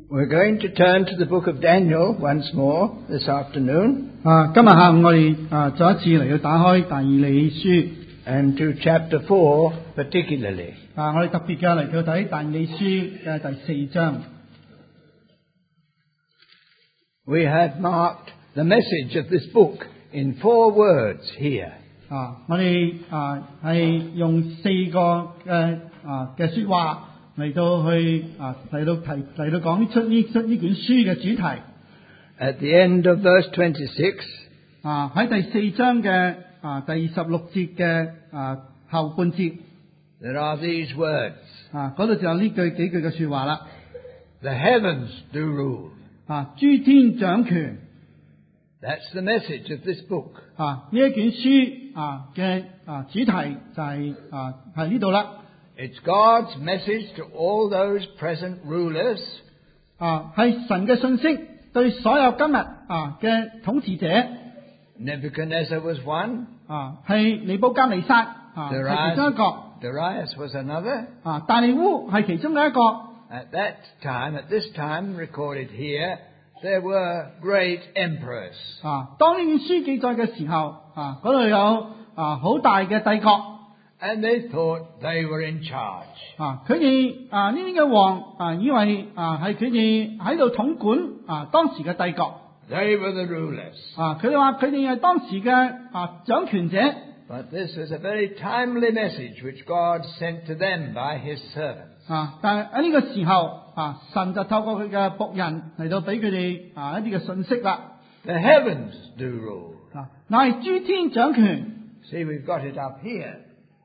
We're going to turn to the book of Daniel once more this afternoon 今日下午我哋再一次嚟到打開但以理書 and to chapter 4 particularly. 我哋特別嘅嚟到睇但以理書嘅第4章 We have marked the message of this book in 4 words here. 我哋係用4個嘅說話嚟到去嚟到講出呢卷書嘅主題 At the end of verse 26, 喺第4章嘅第26節嘅後半節 there are these words. 嗰度就有呢幾句嘅說話啦 The heavens do rule. 諸天掌權 That's the message of this book. 呢一卷書嘅主題就係呢度啦 It's God's message to all those present rulers. 係神嘅信息對所有今日嘅統治者 Nebuchadnezzar was one. 係尼布甲尼撒係其中一個 Darius was another. 大利烏係其中嘅一個 At this time recorded here, there were great emperors. 當呢卷書記載嘅時候嗰度有好大嘅帝國 And they thought they were in charge. 佢哋呢啲嘅王以為係佢哋喺度統管當時嘅帝國 They were the rulers. 佢哋話佢哋係當時嘅掌權者 But this was a very timely message which God sent to them by His servants. 但係喺呢個時候神就透過佢嘅僕人嚟到俾佢哋一啲嘅信息啦 The heavens do rule. 乃係諸天掌權 See, we've got it up here.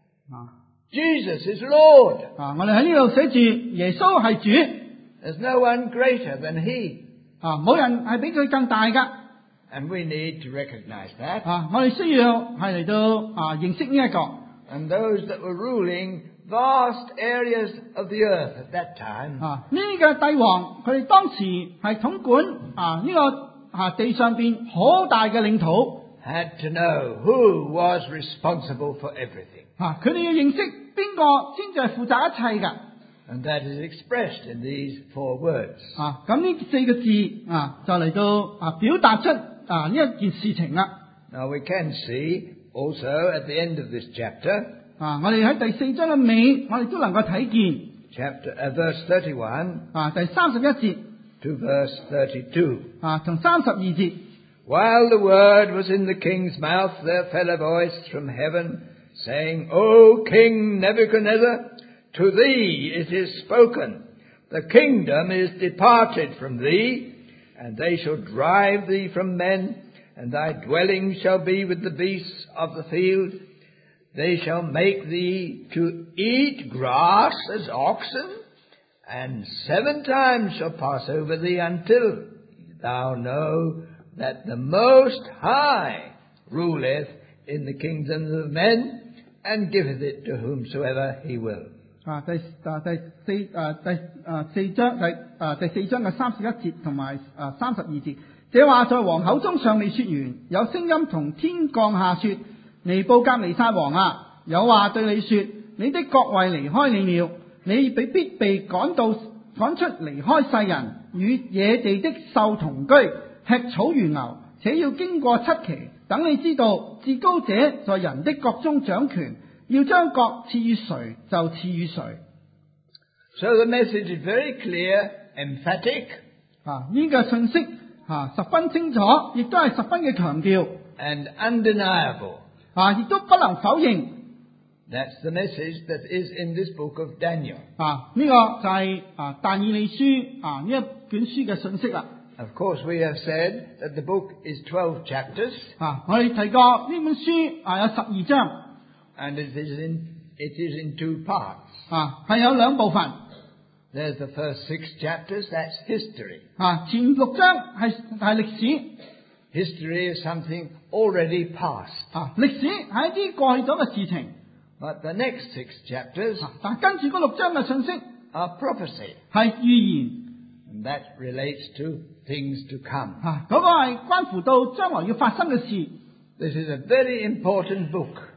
Jesus is Lord. 我哋喺呢度寫住耶穌係主 There's no one greater than He. 冇人係比佢更大噶 And we need to recognize that. 我哋需要係嚟到認識呢一個 And those that were ruling vast areas of the earth at that time. 呢啲嘅帝王佢哋當時係統管呢個地上邊好大嘅領土 Had to know who was responsible for everything. 佢哋要認識邊個先至係負責一切㗎 And that is expressed in these 4 words. 咁呢4個字就嚟到表達出呢一件事情啦 Now we can see also at the end of this chapter, 我哋喺第4章嘅尾我哋都能夠睇見 verse 31 第31節 to verse 32. 同32節 While the word was in the king's mouth, there fell a voice from heaven, saying, O King Nebuchadnezzar, to thee it is spoken, the kingdom is departed from thee, and they shall drive thee from men, and thy dwelling shall be with the beasts of the field. They shall make thee to eat grass as oxen, and 7 times shall pass over thee until thou know that the Most High ruleth in the kingdoms of men, and giveth it to whomsoever he will. 第4章嘅31節同埋32節，這話在王口中尚未說完，有聲音從天降下說：尼布甲尼撒王啊，有話對你說，你的國位離開你了，你必被趕出離開世人，與野地的獸同居，吃草如牛，且要經過7期，等你知道至高者在人的國中掌權，要將國賜予誰就賜予誰。 So the message is very clear, emphatic, 呢個信息十分清楚，亦都係十分嘅強調 and undeniable. 亦都不能否認。 That's the message that is in this book of Daniel. 呢個就係但以理書呢一卷書嘅信息啦。 Of course, we have said that the book is 12 chapters, 我哋提過呢本書有12章， and it is in 2 parts. 係有2部分。 There's the first 6 chapters, that's history. 前6章係歷史， History is something already past. 歷史係一啲過去咗嘅事情。 But the next 6 chapters 但跟住嗰6章嘅信息 are prophecy, 係預言， and that relates to things to come. 嗰個係關乎到將來要發生嘅事。 This is a very important book.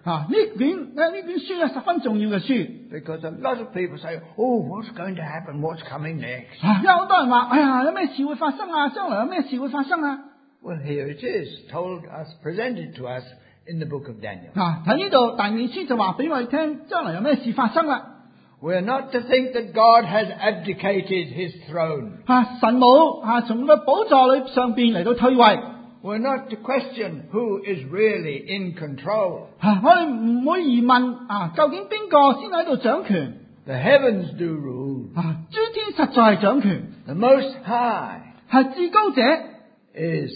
呢卷書係十分重要嘅書。 Because a lot of people say, oh, what's going to happen? What's coming next? 有好多人話，哎呀，有咩事會發生啊？將來有咩事會發生啊？ Well, here it is, told us, presented to us in the book of Daniel. 喺呢度但以理書就話俾我哋聽，將來有咩事發生啦。 We're not to think that God has abdicated his throne. 神冇從佢寶座裏上邊嚟到退位。 We're not to question who is really in control. 我哋唔會疑問究竟邊個先喺度掌權？ The heavens do rule. 諸天實在係掌權。 The Most High 係至高者 is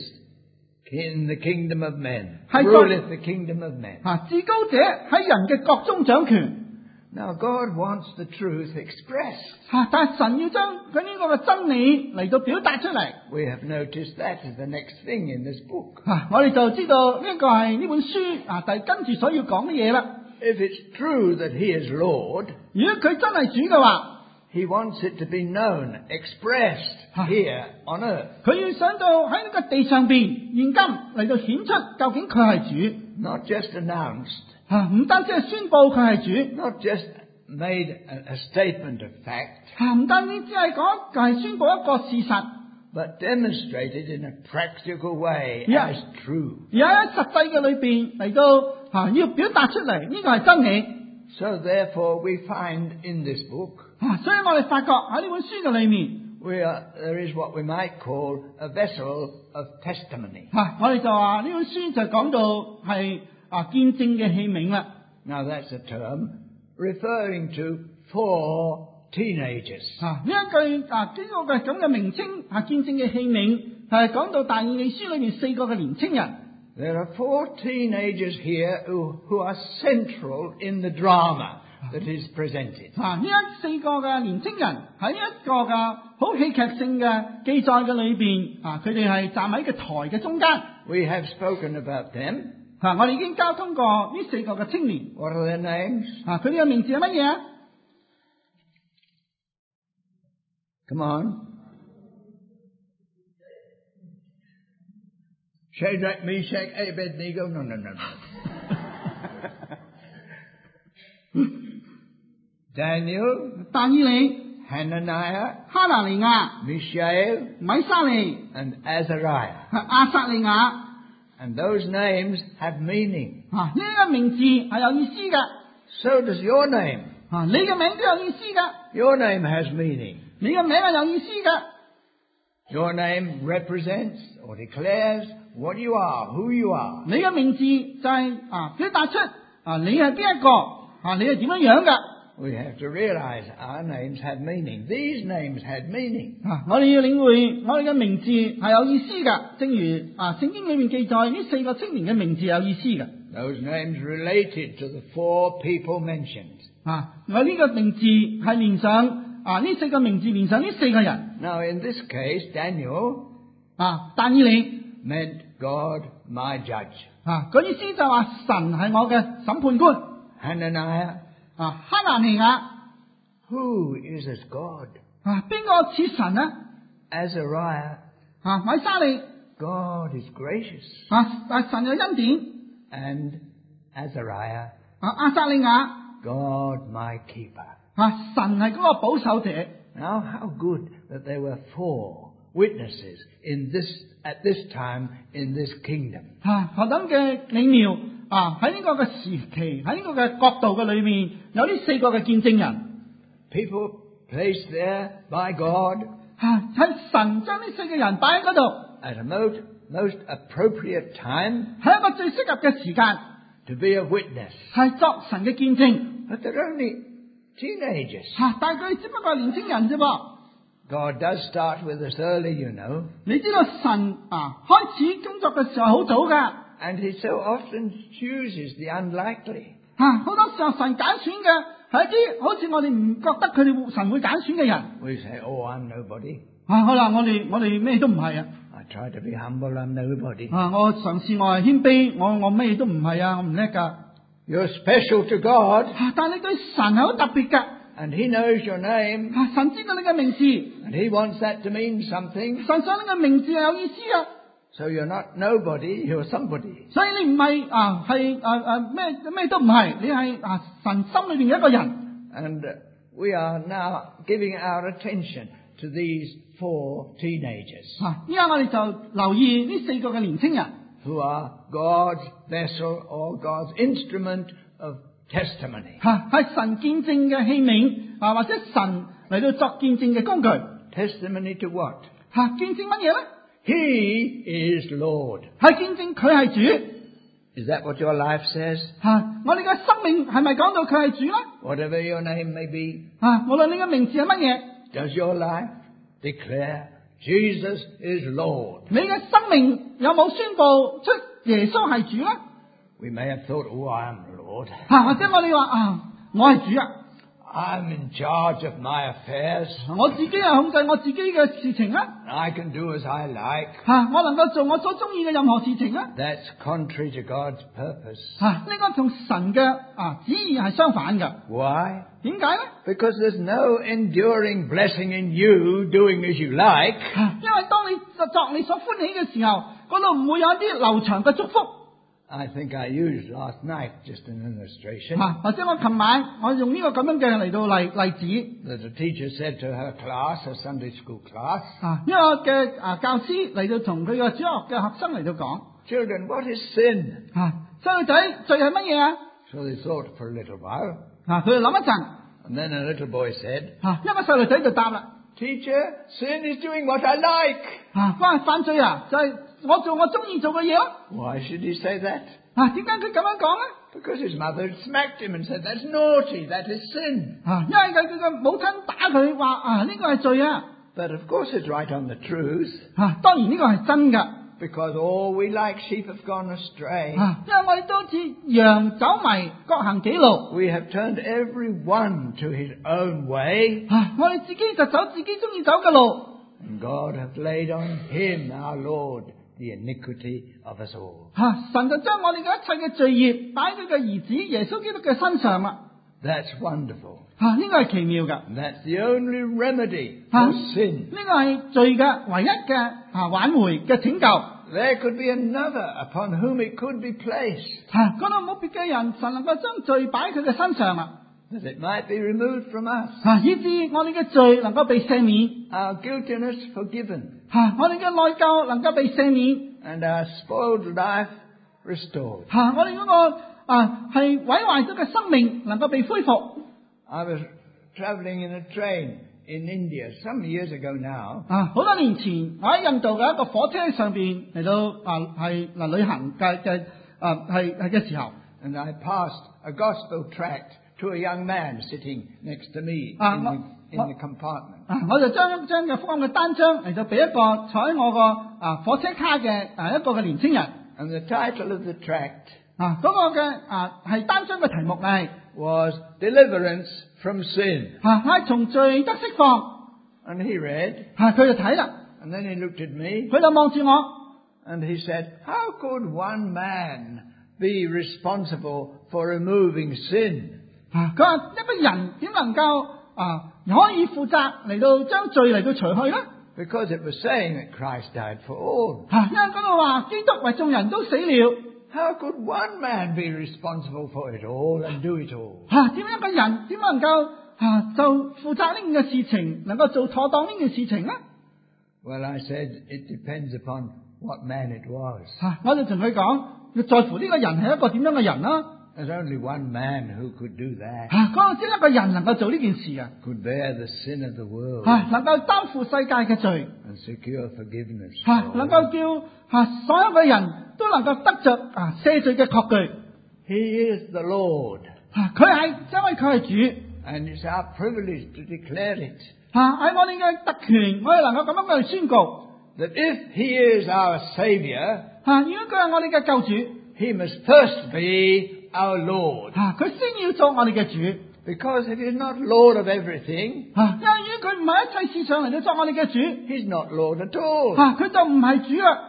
in the kingdom of men. 係 Ruleth the kingdom of men. 至高者喺人嘅國中掌權。 Now God wants the truth expressed. 但係神要將佢呢個嘅真理嚟到表達出嚟。 We have noticed that is the next thing in this book. 我哋就知道呢個係呢本書第跟住所要講嘅嘢啦。 If it's true that he is Lord, 如果佢真係主嘅話， he wants it to be known, expressed here on earth. 佢要想到喺呢個地上邊現今嚟到顯出究竟佢係主， Not just announced, 唔單止係宣佈佢係主， not just made a statement of fact, 唔單止只係係宣佈一個事實， but demonstrated in a practical way Yeah. as true. 而喺實際嘅裏邊嚟到要表達出嚟，呢個係真理。 So therefore we find in this book, 所以我哋發覺喺呢本書嘅裏面， there is what we might call a vessel of testimony. 我哋就話呢本書就講到係見證嘅器皿啦。 Now that's a term referring to 4 teenagers. 呢一句呢個嘅咁嘅名稱見證嘅器皿係講到但以理書裏面4個嘅年青人。 There are 4 teenagers here who are central in the drama that is presented. 呢4個嘅年青人喺呢一個嘅好戲劇性嘅記載嘅裏邊，佢哋係站喺個台嘅中間。 We have spoken about them. 我哋已經交通過呢4個嘅青年。 What are their names? 佢哋嘅名字係乜嘢啊？ Come on. Shadrach, Meshach, Abednego. No. Daniel, 但以理、 Hananiah, 哈拿尼亞、 Mishael, 米沙利、 and Azariah. 亞撒利亞。 And those names have meaning. 呢個名字係有意思嘅。 So does your name. 你嘅名都有意思嘅。 Your name has meaning. 你嘅名係有意思嘅。 Your name represents or declares what you are, who you are. 你嘅名字就係表達出你係邊一個，你係點樣樣嘅。 We have to realize our names have meaning. These names had meaning. 我哋要領會我哋嘅名字係有意思嘅，正如聖經裏面記載呢4個青年嘅名字有意思嘅。 Those names related to the 4 people mentioned. 我呢個名字係連上呢4個名字連上呢4個人。 Now in this case, Daniel 但以理 meant God my judge. 個意思就係話神係我嘅審判官。 Hananiah, 哈拿尼亞 who is as God? 邊個似神呢？ Azariah, 米沙利 God is gracious. 但神有恩典。 And Azariah, 亞撒利亞 God my keeper. 神係嗰個保守者。 Now how good that there were 4 witnesses at this time in this kingdom. 何等嘅美妙喺呢個嘅時期，喺呢個嘅國度嘅裏面，有呢4個嘅見證人。 People placed there by God 喺神將呢4個人擺喺嗰度， at a most appropriate time 係一個最適合嘅時間， to be a witness. 係作神嘅見證。 But they're only teenagers. 但佢只不過係年青人啫噃。 God does start with us early, you know. 你知道神開始工作嘅時候好早噶。 And he so often chooses the unlikely. 好多時候神揀選嘅係一啲好似我哋唔覺得佢哋神會揀選嘅人。 We say, oh, I'm nobody. 好啦，我哋咩都唔係啊。 I try to be humble, I'm nobody. 我嘗試我係謙卑，我咩都唔係啊，我唔叻噶。 You're special to God. 但係你對神係好特別噶。 And he knows your name. 神知道你嘅名字， And he wants that to mean something. 神想你嘅名字係有意思啊。 So you're not nobody, you're somebody. 所以你唔係咩都唔係，你係神心裏邊嘅一個人。 And we are now giving our attention to these 4 teenagers 依家我哋就留意呢4個嘅年青人， who are God's vessel or God's instrument of testimony. 係神見證嘅器皿或者神嚟到作見證嘅工具。 Testimony to what? 見證乜嘢咧？ He is Lord. 係見證佢係主。 Is that what your life says? 我哋嘅生命係咪講到佢係主咧？ Whatever your name may be, 無論你嘅名字係乜嘢， does your life declare Jesus is Lord? 你嘅生命有冇宣布出耶穌係主咧？ We may have thought, oh, I am Lord. 或者我哋話我係主啊， I'm in charge of my affairs. 我自己係控制我自己嘅事情啊， I can do as I like. 我能夠做我所中意嘅任何事情啊。 That's contrary to God's purpose. 呢個同神嘅旨意係相反嘅。 Why? 點解咧？ Because there's no enduring blessing in you doing as you like. 因為當你作你所歡喜嘅時候，嗰度唔會有一啲流長嘅祝福。 I think I used last night just an illustration 或者我琴晚我用呢個咁樣嘅嚟到例子。 that a teacher said to her class, her Sunday school class, 呢個嘅教師嚟到同佢嘅主學嘅學生嚟到講， children, what is sin? 細路仔罪係乜嘢啊？ So they thought for a little while. 佢哋諗一陣， And then a little boy said, 一個細路仔就答啦， Teacher, sin is doing what I like. 佢話犯罪啊，就係我做我中意做嘅嘢咯。 Why should he say that? 點解佢咁樣講咧？ Because his mother had smacked him and said, that's naughty, that is sin. 因為佢嘅母親打佢話呢個係罪啊。 But of course it's right on the truth, 當然呢個係真㗎。 because all we like sheep have gone astray. 因為我哋都好似羊走迷，各行己路。 We have turned every one to his own way, 我哋自己就走自己中意走嘅路。 and God hath laid on him, our Lord, the iniquity of us all. 神就將我哋嘅一切嘅罪孽擺喺佢嘅兒子耶穌基督嘅身上啦。 That's wonderful. 呢個係奇妙㗎。 And that's the only remedy for sin. 呢個係罪嘅唯一嘅挽回嘅拯救。 There could be another upon whom it could be placed, 嗰度冇別嘅人，神能夠將罪擺喺佢嘅身上啦， that it might be removed from us, 以致我哋嘅罪能夠被赦免， our guiltiness forgiven, 我哋嘅內疚能夠被赦免， and our spoiled life restored. 我哋嗰個係毀壞咗嘅生命能夠被恢復。 I was traveling in a train in India some years ago now, 好多年前，我喺印度嘅一個火車上邊嚟到旅行嘅時候， and I passed a gospel tract to a young man sitting next to me in the compartment. 我就將一張嘅福音嘅單張嚟到俾一個坐喺我個火車卡嘅一個嘅年青人。 And the title of the tract 嗰個嘅係單張嘅題目係 was Deliverance from Sin. 係從罪得釋放。 And he read, 佢就睇啦， and then he looked at me, 佢就望住我， and he said, how could one man be responsible for removing sin? 佢話一個人點能夠可以負責嚟到將罪嚟到除去咧？ Because it was saying that Christ died for all. 因為嗰度話基督為眾人都死了。 How could one man be responsible for it all and do it all? 點樣一個人點能夠就負責呢件嘅事情，能夠做妥當呢件事情咧？ Well, I said, it depends upon what man it was. 我就同佢講，要在乎呢個人係一個點樣嘅人啦。 There's only one man who could do that, 嗰陣時一個人能夠做呢件事啊， could bear the sin of the world 能夠擔負世界嘅罪， and secure forgiveness. 能夠叫所有嘅人都能夠得着赦罪嘅確據。 He is the Lord, 佢係因為佢係主， and it's our privilege to declare it. 喺我哋嘅特權，我哋能夠咁樣去宣告。 That if he is our Saviour, 如果佢係我哋嘅救主， he must first be our Lord. 佢先要做我哋嘅主。 Because if he's not Lord of everything, 因為如果佢唔係一切事上嚟到作我哋嘅主， he's not Lord at all. 佢就唔係主啦。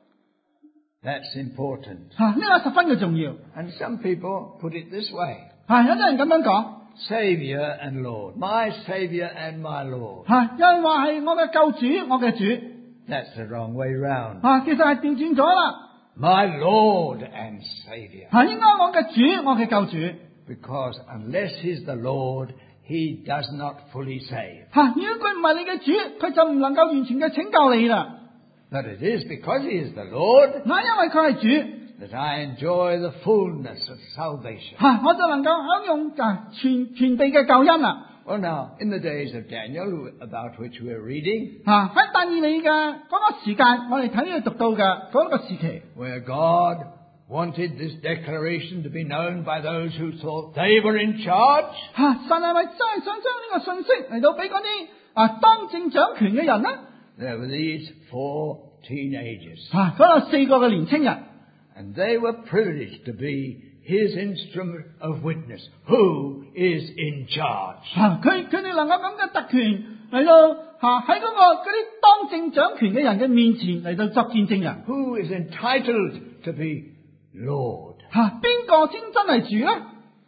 That's important. 呢個十分嘅重要。 And some people put it this way, 有啲人咁樣講， Saviour and Lord. My Saviour and my Lord. 有人話係我嘅救主，我嘅主。 That's the wrong way round. 其實係調轉咗啦。 My Lord and Saviour. 應該我嘅主，我嘅救主。 Because unless He's the Lord, He does not fully save. 如果佢唔係你嘅主，佢就唔能夠完全嘅拯救你啦。 But it is because He is the Lord 因為佢係主， that I enjoy the fullness of salvation. 我就能夠享用全備嘅救恩啦。 Well, now, in the days of Daniel, about which we're reading, 喺但以理嘅嗰個時間，我哋睇佢讀到嘅嗰個時期， where God wanted this declaration to be known by those who thought they were in charge, 神係咪真係想將呢個信息嚟到俾嗰啲當政掌權嘅人呢？ there were these 4 teenagers. 嗰有4個嘅年青人， And they were privileged to be His instrument of witness. Who is in charge? 佢哋能夠咁嘅特權嚟到喺嗰啲當政掌權嘅人嘅面前嚟到作見證人。 Who is entitled to be Lord? 邊個先真係主呢？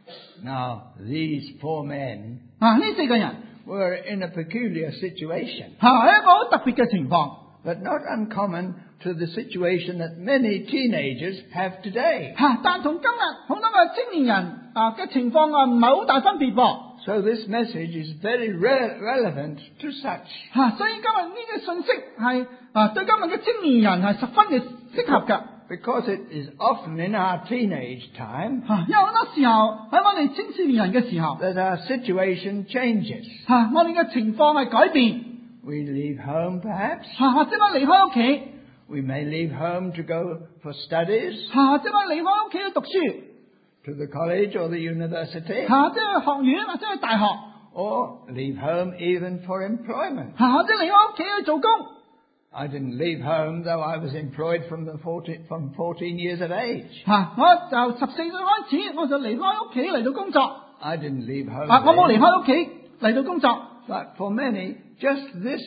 Now, these 4 men 呢4個人 were in a peculiar situation, 係一個好特別嘅情況， but not uncommon to the situation that many teenagers have today. 但同今日好多嘅青年人嘅情況唔係好大分別噃。 So this message is very relevant to such. 所以今日呢個信息係對今日嘅青年人係十分嘅適合㗎。 Because it is often in our teenage time 因為好多時候喺我哋青少年人嘅時候， that our situation changes. 我哋嘅情況係改變， We leave home perhaps. 或者我離開屋企， We may leave home to go for studies, 或者我離開屋企去讀書， to the college or the university, 或者去學院，或者去大學， or leave home even for employment. 或者離開屋企去做工。 I didn't leave home though I was employed from 14 years of age. 我就14歲開始，我就離開屋企嚟到工作。 I didn't leave home 我冇 then. 離開屋企嚟到工作。 But for many, just this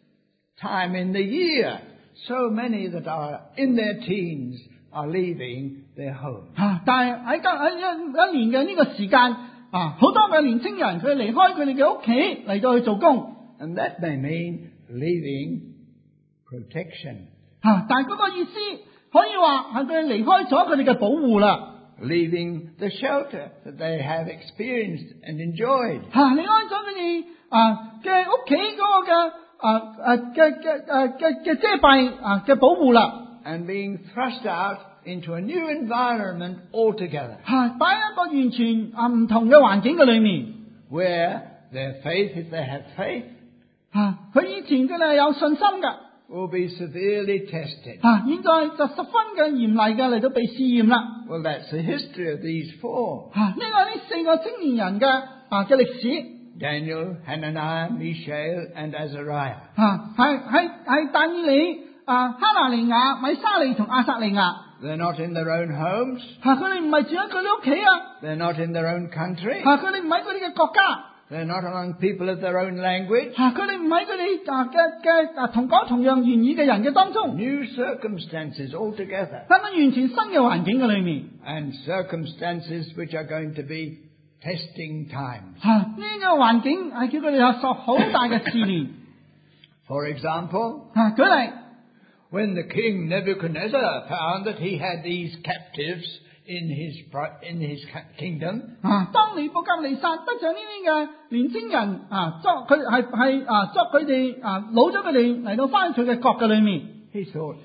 time in the year, so many that are in their teens are leaving their home. 但係喺一年嘅呢個時間，好多嘅年青人佢離開佢哋嘅屋企嚟到去做工。 And that may mean leaving protection, 但係嗰個意思可以話係佢哋離開咗佢哋嘅保護啦。 leaving the shelter that they have experienced and enjoyed. 離開咗佢哋嘅屋企嗰個嘅遮蔽嘅保護啦。 And being thrust out into a new environment altogether, 擺喺一個完全唔同嘅環境嘅裏面。 where their faith, if they have faith, 佢以前佢哋係有信心㗎， will be severely tested. 現在就十分嘅嚴厲嘅嚟到被試驗啦。 Well, that's the history of these 4. 呢個4個青年人嘅歷史。 Daniel, Hananiah, Mishael, and Azariah. 係但以理、哈拿尼亞、米沙利同亞撒利亞。 They're not in their own homes. 佢哋唔係住喺佢哋屋企啊。 They're not in their own country. 佢哋唔喺佢哋嘅國家。 They're not among people of their own language. 佢哋唔喺佢哋嘅同講同樣言語嘅人嘅當中。 New circumstances altogether. 喺完全新嘅環境嘅裏面。 And circumstances which are going to be testing times. 呢個環境係叫佢哋有受好大嘅試煉。 For example, 舉例。 when the king Nebuchadnezzar found that he had these captives in his kingdom, 當尼布甲尼撒得咗呢啲嘅年青人捉佢哋攞咗佢哋嚟到翻佢嘅國嘅裏面， he thought,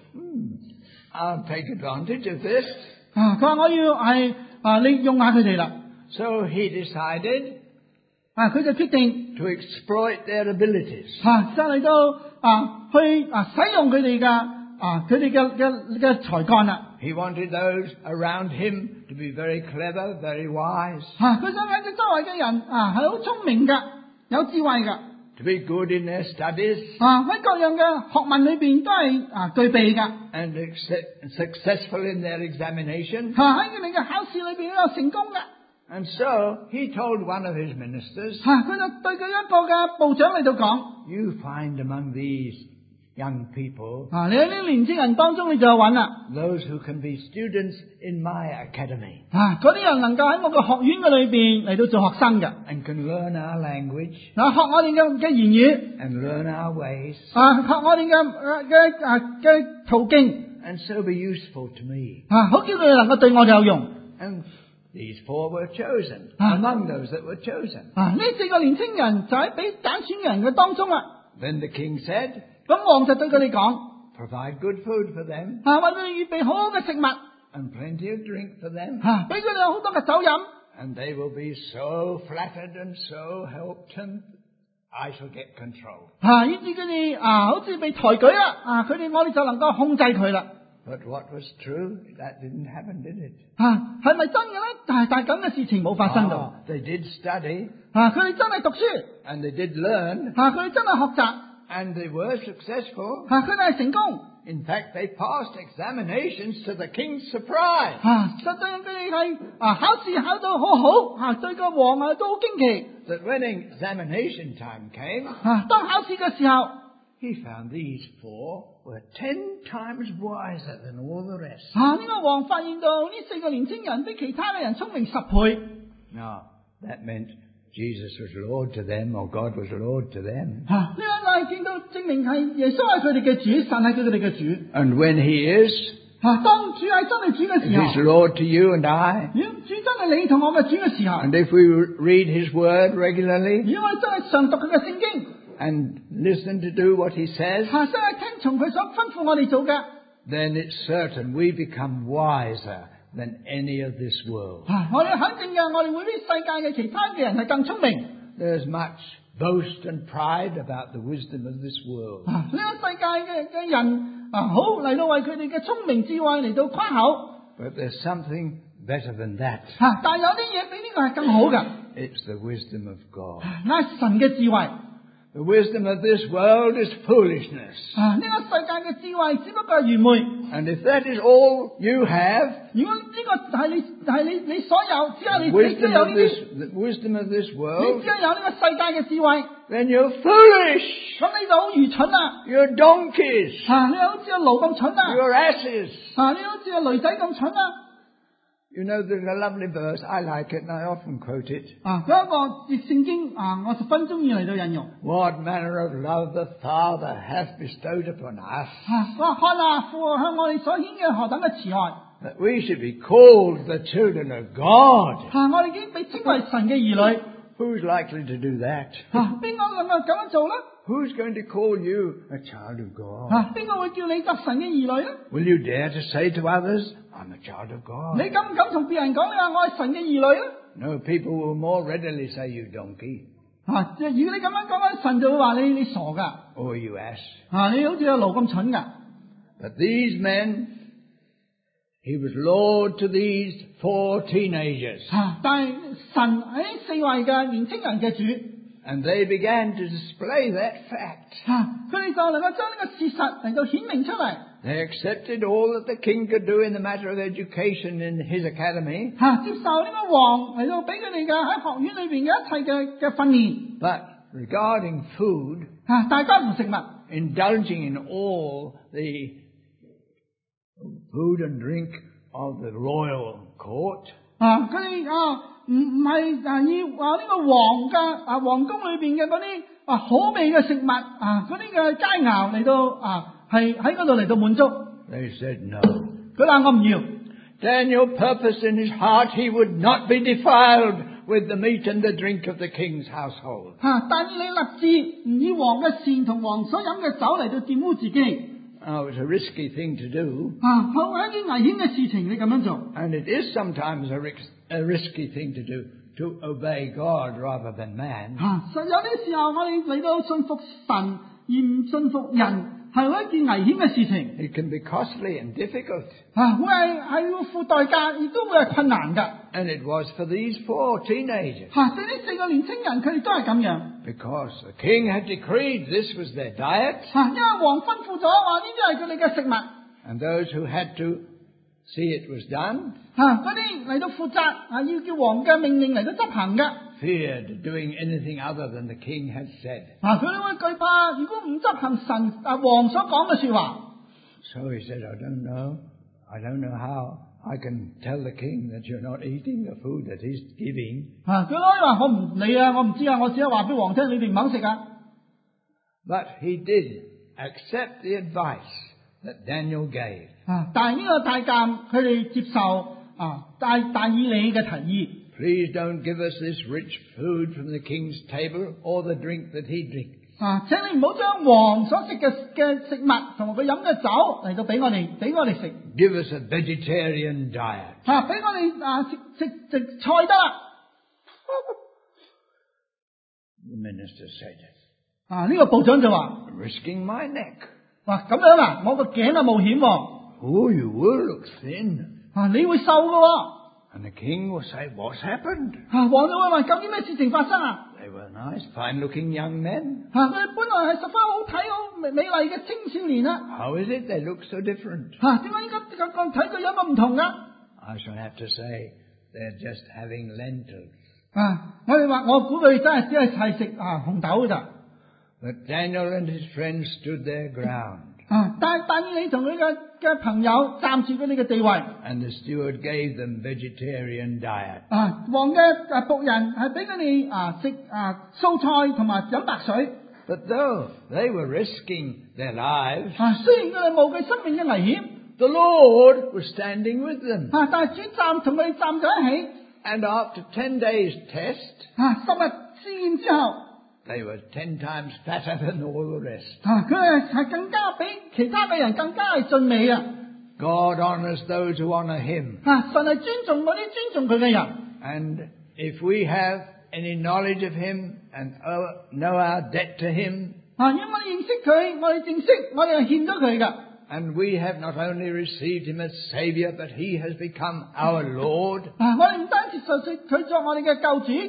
I'll take advantage of this. 佢話我要係利用下佢哋啦。 So he decided 佢就決定 to exploit their abilities. 就嚟到去使用佢哋嘅才幹啦。 He wanted those around him to be very clever, very wise, 佢想喺佢周圍嘅人係好聰明㗎，有智慧㗎， to be good in their studies, 喺各樣嘅學問裏邊都係具備㗎， and successful in their examination. 喺佢哋嘅考試裏邊都有成功㗎。 And so he told one of his ministers, 佢就對佢一個嘅部長嚟到講， you find among these young people, 你喺呢啲年青人當中，你就揾啦。 those who can be students in my academy 嗰啲人能夠喺我嘅學院嘅裏邊嚟到做學生嘅， and can learn our language 學我哋嘅言語， and learn our ways 學我哋嘅途徑， and so be useful to me. 好叫佢哋能夠對我哋有用。 And these 4 were chosen among those that were chosen. 呢4個年青人就喺俾揀選嘅人嘅當中啦。 Then the king said, 咁王就對佢哋講， provide good food for them 為佢哋預備好好嘅食物， and plenty of drink for them, 俾佢哋有好多嘅酒飲。 and they will be so flattered and so helped, and I shall get control. 以至佢哋好似被抬舉啦，我哋就能夠控制佢啦。 But what was true, that didn't happen, did it? 係咪真嘅咧？但係咁嘅事情冇發生到。 They did study 佢哋真係讀書， and they did learn 佢哋真係學習， and they were successful. 佢哋係成功。 In fact, they passed examinations to the king's surprise. 實際上佢哋係考試考到好好，對個王都好驚奇。 That when examination time came, 當考試嘅時候， he found these 4 were 10 times wiser than all the rest. 呢個王發現到呢4個年青人比其他嘅人聰明10倍。 Now, that meant Jesus was Lord to them, or God was Lord to them. 呢個係見到證明係耶穌係佢哋嘅主，神係佢哋嘅主。 And when he is, 當主係真係主嘅 if 時候， he's Lord to you and I, 如果主真係你同我嘅主嘅時候， and if we read his word regularly 如果我哋真係常讀佢嘅聖經， and listen to do what he says, 真係聽從佢所吩咐我哋做嘅， then it's certain we become wiser than any of this world. 我哋肯定嘅，我哋會比世界嘅其他嘅人係更聰明。 There's much boast and pride about the wisdom of this world. 呢個世界嘅人好嚟到為佢哋嘅聰明智慧嚟到誇口， But there's something better than that. 但係有啲嘢比呢個係更好嘅， It's the wisdom of God. 那係神嘅智慧。 The wisdom of this world is foolishness. 呢個世界嘅智慧只不過係愚昧。 And if that is all you have, 如果呢個係你所有，只係你 wisdom 有 of 呢 this, 啲， the wisdom of this 你 world, 只係有呢個世界嘅智慧， then you're foolish. 咁你就好愚蠢啦。 You're donkeys. 你好似個驢咁蠢啦， You're asses. 你好似個驢仔咁蠢啦。 You know, there's a lovely verse. I like it and I often quote it. 嗰一個聖經我十分中意嚟到引用。 What manner of love the Father hath bestowed upon us, 我看父向我哋所顯嘅何等嘅慈愛， that we should be called the children of God. 我哋已經被稱為神嘅兒女。 Who's likely to do that? 邊個能夠咁樣做咧？ Who's going to call you a child of God? 邊個會叫你作神嘅兒女咧？ Will you dare to say to others, I'm a child of God? 你敢唔敢同別人講你話我係神嘅兒女咧？ No, people will more readily say you donkey 如果你咁樣講，神就會話你傻噶， or you ass. 你好似個驢咁蠢噶。 But these men, he was Lord to these 4 teenagers. 但係神喺4位嘅年青人嘅主， And they began to display that fact. 佢哋就能夠將呢個事實能夠顯明出嚟。 They accepted all that the king could do in the matter of education in his academy. 接受呢個王嚟到俾佢哋嘅喺學院裏邊嘅一切嘅訓練。 But regarding food, 大家唔食物， indulging in all the food and drink of the royal court, 佢哋唔係要呢個王嘅皇宮裏邊嘅嗰啲好味嘅食物嗰啲嘅佳肴嚟到係喺嗰度嚟到滿足。 they said no. 佢話我唔要。 Daniel purposed in his heart he would not be defiled with the meat and the drink of the king's household. 但以理立志唔以王嘅膳同王所飲嘅酒嚟到玷污自己。 Now, it's a risky thing to do. 係一啲危險嘅事情，你咁樣做。 And it is sometimes a risky thing to do, to obey God rather than man. 實有啲時候我哋嚟到信服神而唔信服人，係一件危險嘅事情。 It can be costly and difficult. 會係要付代價，亦都會係困難㗎。 And it was for these 4 teenagers. 對呢4個年青人，佢哋都係咁樣。 Because the king had decreed this was their diet. 因為王吩咐咗話呢啲係佢哋嘅食物。 And those who had to see it was done 嗰啲嚟到負責要叫王嘅命令嚟到執行嘅。 feared doing anything other than the king had said. 佢哋會懼怕，如果唔執行神王所講嘅說話。 So he said, I don't know how I can tell the king that you're not eating the food that he's giving. 佢可以話我唔理啊，我唔知啊，我只係話俾王聽，你哋唔肯食啊。 But he did accept the advice that Daniel gave. 但係呢個太監佢哋接受但以理嘅提議。 Please don't give us this rich food from the king's table or the drink that he drinks. 請你唔好將王所食嘅食物同埋佢飲嘅酒嚟到俾我哋食。 Give us a vegetarian diet. 俾我哋食菜得啦。 The minister said, 呢個部長就話 risking my neck. 咁樣啊，我個頸啊冒險喎。 Oh, you will look thin. 你會瘦嘅喎。 And the king will say, what's happened? 王就會問究竟咩事情發生啊？ They were nice, fine-looking young men. 佢哋本來係十分好睇、好美麗嘅青少年啊。 How is it they look so different? 點解依家睇佢有咁唔同啊？ I shall have to say, they're just having lentils. 我估佢真係只係食紅豆咋。 But Daniel and his friends stood their ground. 但以理同佢嘅朋友站住佢哋嘅地位。 And the steward gave them vegetarian diet. 王嘅僕人係俾佢哋食蔬菜同埋飲白水。 But though they were risking their lives, 雖然佢哋冒佢生命嘅危險 the Lord was standing with them. 但係主同佢哋站咗一起。 And after 10 days test, 10日試驗之後 they were 10 times fatter than all the rest. 佢哋係更加比其他嘅人更加係俊美啊！ God honors those who honor him. 神係尊重嗰啲尊重佢嘅人。 And if we have any knowledge of him and know our debt to him, 因為我哋認識佢，我哋認識，我哋係欠咗佢㗎。 And we have not only received him as Savior, but he has become our Lord. 我哋唔單止受佢作我哋嘅救主，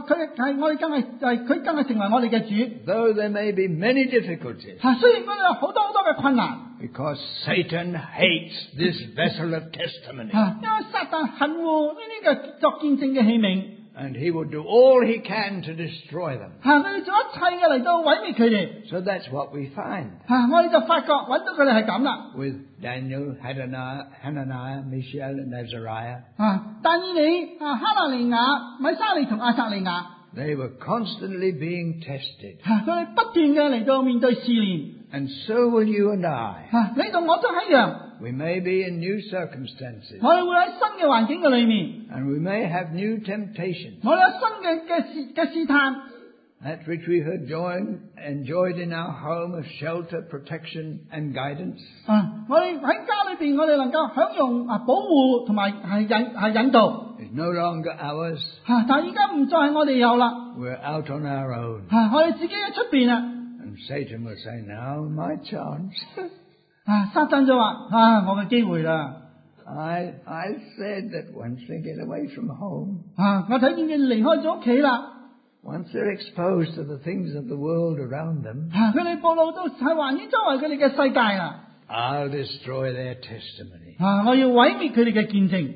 佢更係成為我哋嘅主。 Though there may be many difficulties, 雖然我哋有好多嘅困難 because Satan hates this vessel of testimony. 因為撒旦恨惡呢啲嘅作見證嘅器皿。 And he will do all he can to destroy them. 佢哋做一切嘅嚟到毀滅佢哋。 So that's what we find. 我哋就發覺揾到佢哋係咁啦。 With Daniel, Hananiah, Mishael, and Azariah. 但以理、哈拿尼亞、米沙利同亞撒利亞 They were constantly being tested. 佢哋不斷嘅嚟到面對試煉。 And so will you and I. 你同我都係一樣。 We may be in new circumstances. 我哋會喺新嘅環境嘅裏面。 And we may have new temptations. 我哋有新嘅試探。 That which we had enjoyed in our home of shelter, protection, and guidance. 我哋喺家裏邊，我哋能夠享用保護同埋係引導。 Is no longer ours. 但係而家唔再係我哋有啦。 We're out on our own. 我哋自己喺出邊啦。 And Satan will say, now my chance. 撒旦就話我嘅機會啦。 I said that once they get away from home. 我睇見佢離開咗屋企啦。 Once they're exposed to the things of the world around them. 佢哋暴露到係環境周圍佢哋嘅世界啦。 I'll destroy their testimony. 我要毀滅佢哋嘅見證。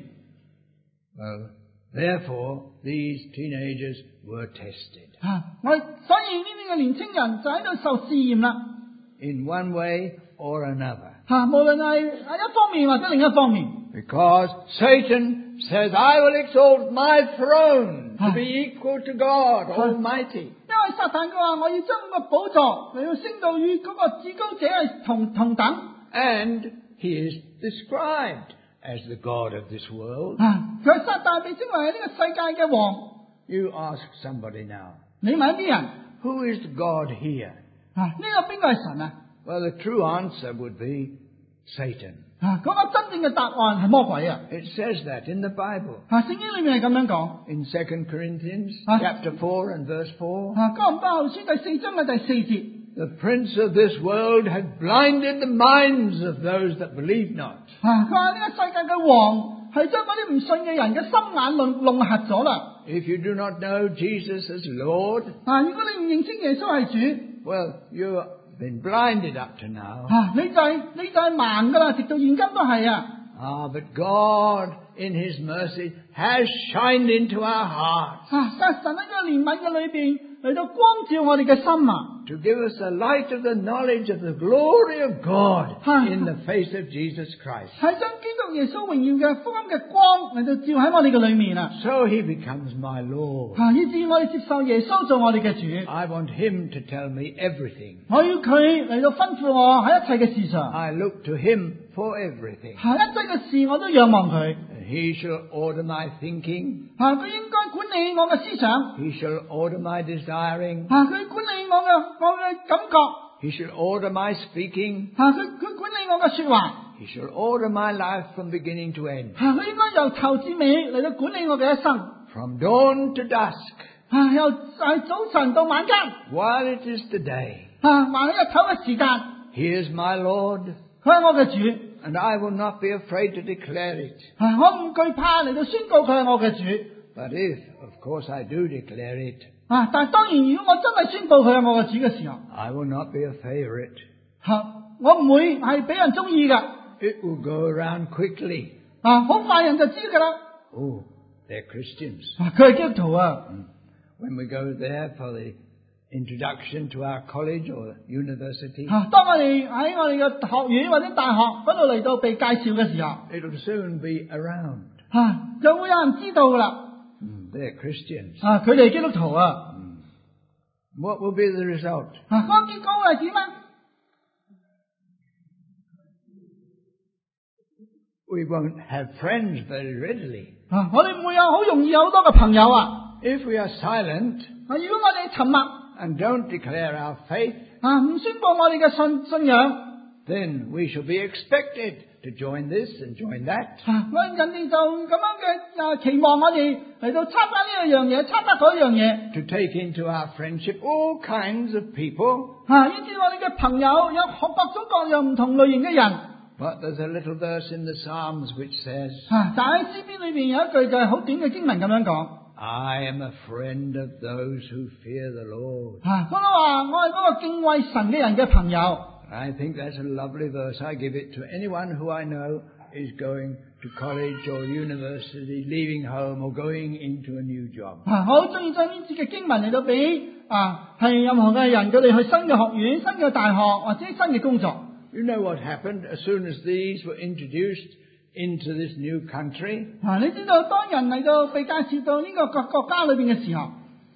Well, therefore, these teenagers were tested. 所以呢啲嘅年青人就喺度受試驗啦。 In one way or another. 無論係一方面或者另一方面。 Because Satan says, I will exalt my throne to be equal to God Almighty. 因為撒旦佢話我要將個寶座嚟到升到與嗰個至高者係同等。 And he is described as the God of this world. 佢撒旦被稱為呢個世界嘅王。 You ask somebody now. 你問一啲人 Who is God here? 呢個邊個係神啊？ Well, the true answer would be Satan. 嗰個真正嘅答案係魔鬼啊！ It says that in the Bible. 聖經裏面係咁樣講。 In 2 Corinthians chapter 4 and verse 4. 哥林多後書第4章嘅第4節。 The prince of this world had blinded the minds of those that believe not. 佢話呢個世界嘅王係將嗰啲唔信嘅人嘅心眼弄瞎咗啦。 If you do not know Jesus as Lord. 如果你唔認識耶穌係主。 Well, you've been blinded up to now. 你就係盲噶啦，直到現今都係啊。 But God, in His mercy, has shined into our hearts 但神喺個憐憫嘅裏邊嚟到光照我哋嘅心啊！ to give us the light of the knowledge of the glory of God in the face of Jesus Christ. 係將基督耶穌榮耀嘅福音嘅光嚟到照喺我哋嘅裏面啊！ So He becomes my Lord. 以致我哋接受耶穌做我哋嘅主。 I want Him to tell me everything. 我要佢嚟到吩咐我喺一切嘅事上， I look to Him for everything. 一切嘅事我都仰望佢。 He shall order my thinking. 佢應該管理我嘅思想， He shall order my desiring. 佢管理我嘅感覺， He shall order my speaking. 佢管理我嘅說話， He shall order my life from beginning to end. 佢應該由頭至尾嚟到管理我嘅一生， From dawn to dusk. 由早晨到晚間， While it is the day. 還喺日頭嘅時間， He is my Lord. 佢係我嘅主， And I will not be afraid to declare it. 我唔懼怕嚟到宣告佢係我嘅主。 But if, of course, I do declare it, 但係當然，如果我真係宣布佢係我嘅主嘅時候， I will not be a favorite. 我唔會係俾人中意嘅。 It will go around quickly. 好快人就知噶啦。 Oh, they're Christians. 佢係基督徒啊！ When we go there for the introduction to our college or university, 當我哋喺我哋嘅學院或者大學嗰度嚟到被介紹嘅時候， it'll soon be around. 就會有人知道噶啦。 They're Christians. 佢哋係基督徒啊！ What will be the result? 嗰個結果會係點啊？ We won't have friends very readily. 我哋唔會有好容易有好多嘅朋友啊！ If we are silent 如果我哋沉默， and don't declare our faith, 唔宣布我哋嘅信仰， then we shall be expected to join this and join that. 人哋就咁樣嘅期望我哋嚟到參加呢一樣嘢，參加嗰樣嘢。 To take into our friendship all kinds of people. 以至我哋嘅朋友有各種各樣唔同類型嘅人。 But there's a little verse in the Psalms which says, 但喺詩篇裏邊有一句就係好短嘅經文咁樣講。 I am a friend of those who fear the Lord. 佢都話我係嗰個敬畏神嘅人嘅朋友。 I think that's a lovely verse. I give it to anyone who I know is going to college or university, leaving home or going into a new job. 我好中意將呢節嘅經文嚟到俾係任何嘅人，佢哋去新嘅學院、新嘅大學或者新嘅工作。 You know what happened as soon as these were introduced into this new country? 你知道當人嚟到被介紹到呢個國家裏邊嘅時候，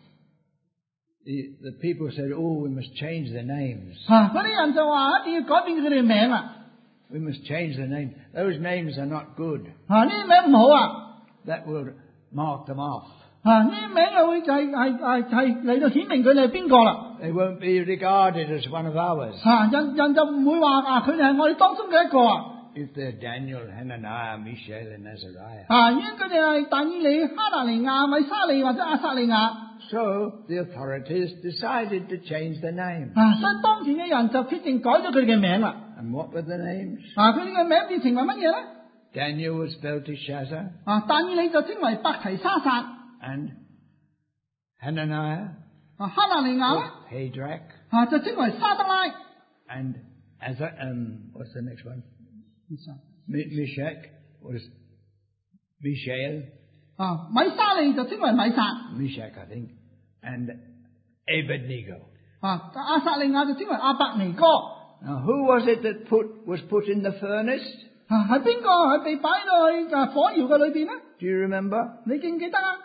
The people said, oh, we must change their names. 嗰啲人就話一定要改變佢哋嘅名啊！ We must change their name. Those names are not good. 呢啲名唔好啊！ That will mark them off. 呢啲名又會係嚟到顯明佢哋係邊個啦。 They won't be regarded as one of ours. 人就唔會話佢哋係我哋當中嘅一個啊。 If they're Daniel, Hananiah, Mishael, and Azariah. 因為佢哋係但以理、哈拿尼亞、米沙利或者亞撒利亞。 So the authorities decided to change their name. 所以當時嘅人就決定改咗佢哋嘅名啦。 And what were the names? 佢哋嘅名變成為乜嘢咧？ Daniel was Belteshazzar. 但以理就稱為伯提沙撒。 And Hananiah 哈拿尼亞 was Hadrach. 就稱為沙德拉。 And what's the next one? Meshach was Mishael. 米沙利就稱為米撒。 Meshach, I think. And Abednego. 亞撒利亞就稱為亞伯尼哥。 Now, who was it that was put in the furnace? 係邊個係被擺到去火窯嘅裏邊呢？ Do you remember? 你記唔記得啊？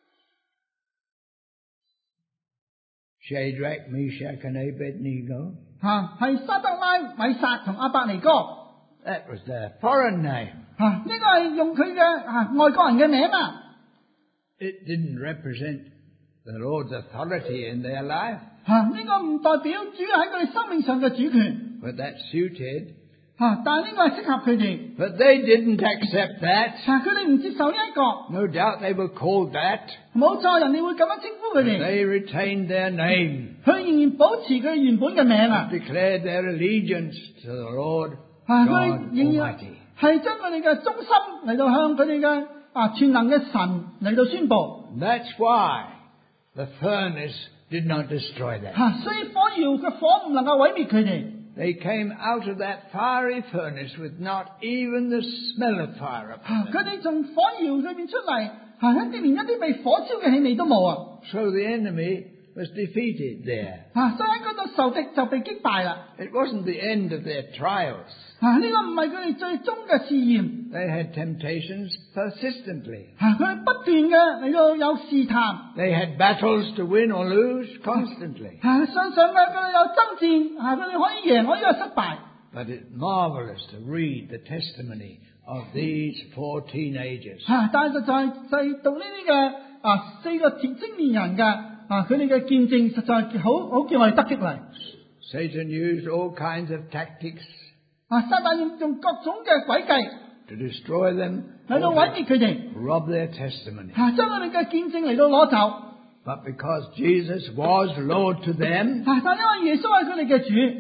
Shadrach, Meshach, and Abednego. 係沙德拉、米撒同亞伯尼哥。 That was their foreign name. 呢個係用佢嘅外國人嘅名啊。 It didn't represent the Lord's authority in their life. 呢個唔代表主喺佢哋生命上嘅主權。 But that suited. 但係呢個係適合佢哋。 But they didn't accept that. 佢哋唔接受呢一個。 No doubt they were called that. 冇錯，人哋會咁樣稱呼佢哋。 They retained their name. 佢仍然保持佢原本嘅名啊。 Declared their allegiance to the Lord 佢 God 仍然 Almighty. 係將佢哋嘅忠心嚟到向佢哋嘅全能嘅神嚟到宣布。 That's why the furnace did not destroy them. 所以火窯嘅火唔能夠毀滅佢哋。 they came out of that fiery furnace with not even the smell of fire upon 佢 them. 哋從火窯裏面出嚟，一啲連一啲被火燒嘅氣味都冇啊！ So the enemy was defeated there. 所以喺嗰度仇敵就被擊敗啦。 It wasn't the end of their trials. 呢個唔係佢哋最終嘅試驗。 They had temptations persistently. 佢哋不斷嘅嚟到有試探。 They had battles to win or lose constantly. 相信嘅佢哋有爭戰，佢哋可以贏，可以有失敗。 But it's marvelous to read the testimony of these 4 teenagers. 但係就讀呢啲嘅4個青年人嘅佢哋嘅見證，實在好叫我哋得激勵。 Satan used all kinds of tactics 撒旦用各種嘅詭計 to destroy them, 嚟到毀滅佢哋， rob their testimony. 將佢哋嘅見證嚟到攞走。 But because Jesus was Lord to them, 但因為耶穌係佢哋嘅主，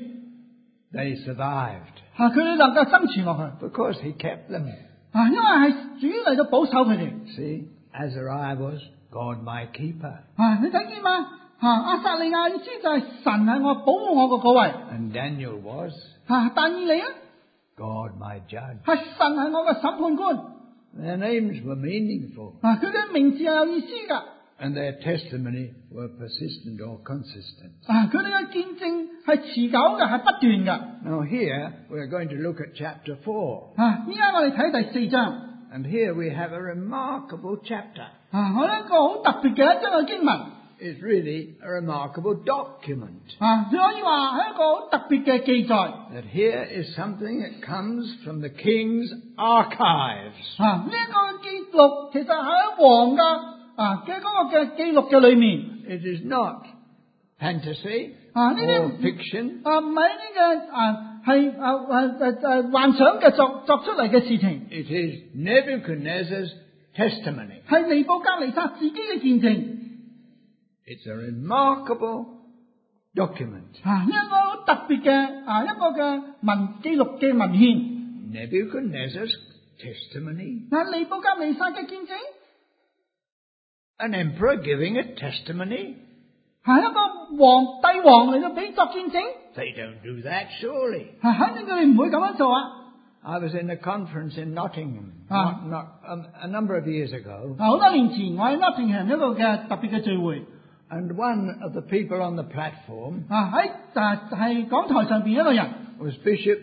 they survived. 佢哋能夠生存落去。 Because he kept them. 因為係主嚟到保守佢哋。 See, Azariah was God my keeper. 你睇見嘛？阿撒利亞意思就係神係我保護我嘅嗰位。 And Daniel was 但以理咧， God my judge. 係神係我嘅審判官。 Their names were meaningful. 佢嘅名字係有意思㗎。 And their testimony were persistent or consistent. 佢哋嘅見證係持久嘅，係不斷嘅。 Now here we're going to look at chapter 4. 依家我哋睇第4章。 And here we have a remarkable chapter. 我一個好特別嘅一章嘅經文。 It's really a remarkable document. 你可以話係一個好特別嘅記載。 That here is something that comes from the king's archives. 呢一個記錄其實喺王嘅嗰個嘅記錄嘅裏面。 It is not fantasy 呢啲 or fiction. 唔係呢嘅係幻想嘅作出嚟嘅事情。 It is Nebuchadnezzar's testimony. 係尼布甲尼撒自己嘅見證。 It's a remarkable document. 一個好特別嘅一個嘅記錄嘅文獻。 Nebuchadnezzar's testimony. 尼布甲尼撒嘅見證。 An emperor giving a testimony. 係一個帝王嚟到俾作見證。 They don't do that, surely. 肯定佢哋唔會咁樣做啊。 I was in a conference in Nottingham a number of years ago. 好多年前我喺 Nottingham 一個嘅特別嘅聚會。 And one of the people on the platform 係講台上邊一個人 was Bishop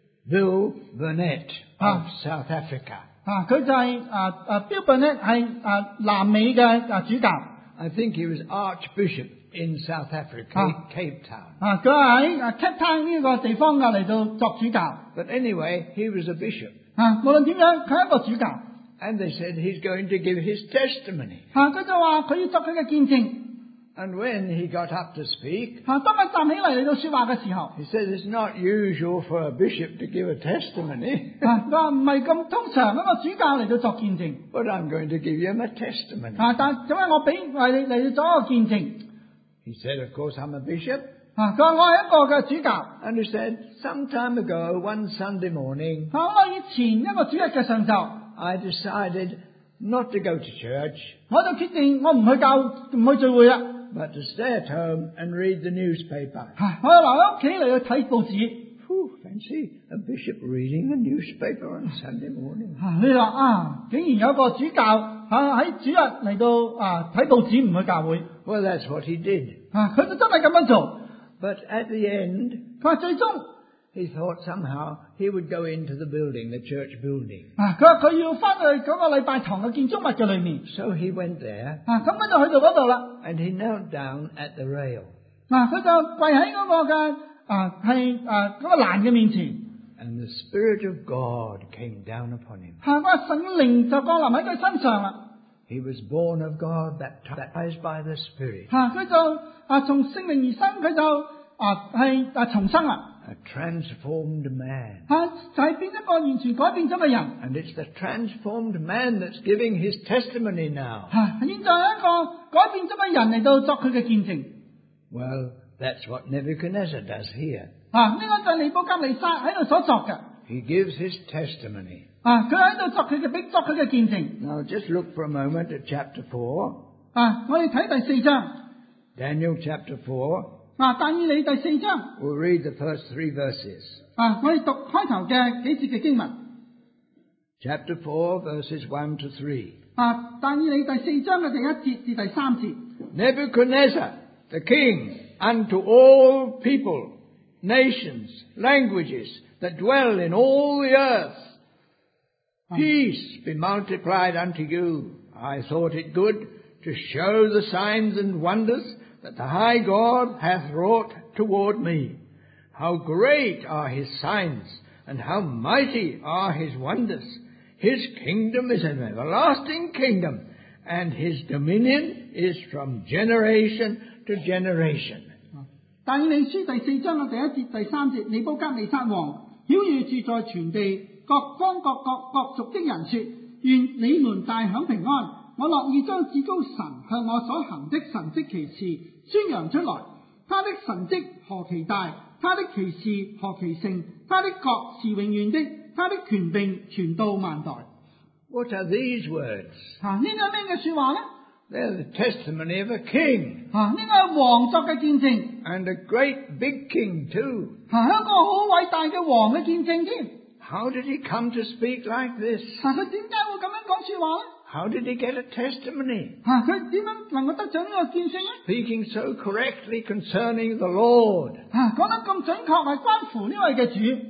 Bill Burnett of South Africa. 佢就係Bill Burnett 係南美嘅主教。 I think he was Archbishop in South Africa, Cape Town. 佢喺Cape Town 呢個地方嚟到作主教。 But anyway, he was a bishop. 無論點樣，佢係一個主教。 And they said he's going to give his testimony. 佢就話佢要作佢嘅見證。 And when he got up to speak, 當佢站起嚟到說話嘅時候， he said it's not usual for a bishop to give a testimony. 佢話唔係咁通常一個主教嚟到作見證。 But I'm going to give him a testimony. 但因為我俾為你嚟到做一個見證。 He said, of course, I'm a bishop. 佢話我係一個嘅主教。 And he said, some time ago, one Sunday morning, 我以前一個主日嘅上晝， I decided not to go to church, 我就決定我唔去聚會啦。 but to stay at home and read the newspaper. 我就留喺屋企嚟到睇報紙。 Fancy a bishop reading a newspaper on Sunday morning. 你話竟然有個主教喺主日嚟到睇報紙，唔去教會。 Well, that's what he did. 佢就真係咁樣做。 But at the end, 佢話最終 he thought somehow he would go into the building, the church building. 佢話佢要翻去嗰個禮拜堂嘅建築物嘅裏面。 So he went there. 咁佢就去到嗰度啦。 And he knelt down at the rail. 佢就跪喺嗰個嘅嗰個欄嘅面前。 And the Spirit of God came down upon him. 嗰個神靈就降臨喺佢身上啦。 He was born of God, baptized by the Spirit. 佢就從聖靈而生，佢就係重生啦。 A transformed man. 就係變一個完全改變咗嘅人。 And it's the transformed man that's giving his testimony now. 現在一個改變咗嘅人嚟到作佢嘅見證。 Well, that's what Nebuchadnezzar does here. 呢個就係尼布甲尼撒喺度所作嘅。 He gives his testimony. 佢喺度作佢嘅見證。 Now just look for a moment at chapter 4. 我哋睇第4章。 Daniel chapter 4. 但以理第4章 We'll read the first 3 verses. 我哋讀開頭嘅幾節嘅經文。 Chapter 4, verses 1 to 3. 但以理第4章嘅第1節至第3節。 Nebuchadnezzar, the king, unto all people, nations, languages, that dwell in all the earth, peace be multiplied unto you. I thought it good to show the signs and wonders that the high God hath wrought toward me. How great are his signs, and how mighty are his wonders. His kingdom is an everlasting kingdom, and his dominion is from generation to generation. 但以理書第4章嘅第1節第3節，尼布甲尼撒王曉諭住在全地各邦各國各族的人說：願你們大享平安。我樂意將至高神向我所行的神蹟奇事宣揚出來。他的神蹟何其大，他的奇事何其盛，他的國是永遠的，他的權柄傳到萬代。 What are these words? 呢個係咩嘅說話呢？ They're the testimony of a king, 呢個係王作嘅見證， and a great big king too. 係一個好偉大嘅王嘅見證添。 How did he come to speak like this? 佢點解會咁樣講說話呢？ How did he get a testimony? 佢點樣能夠得獎呢個見證呢？ Speaking so correctly concerning the Lord, 講得咁準確係關乎呢位嘅主，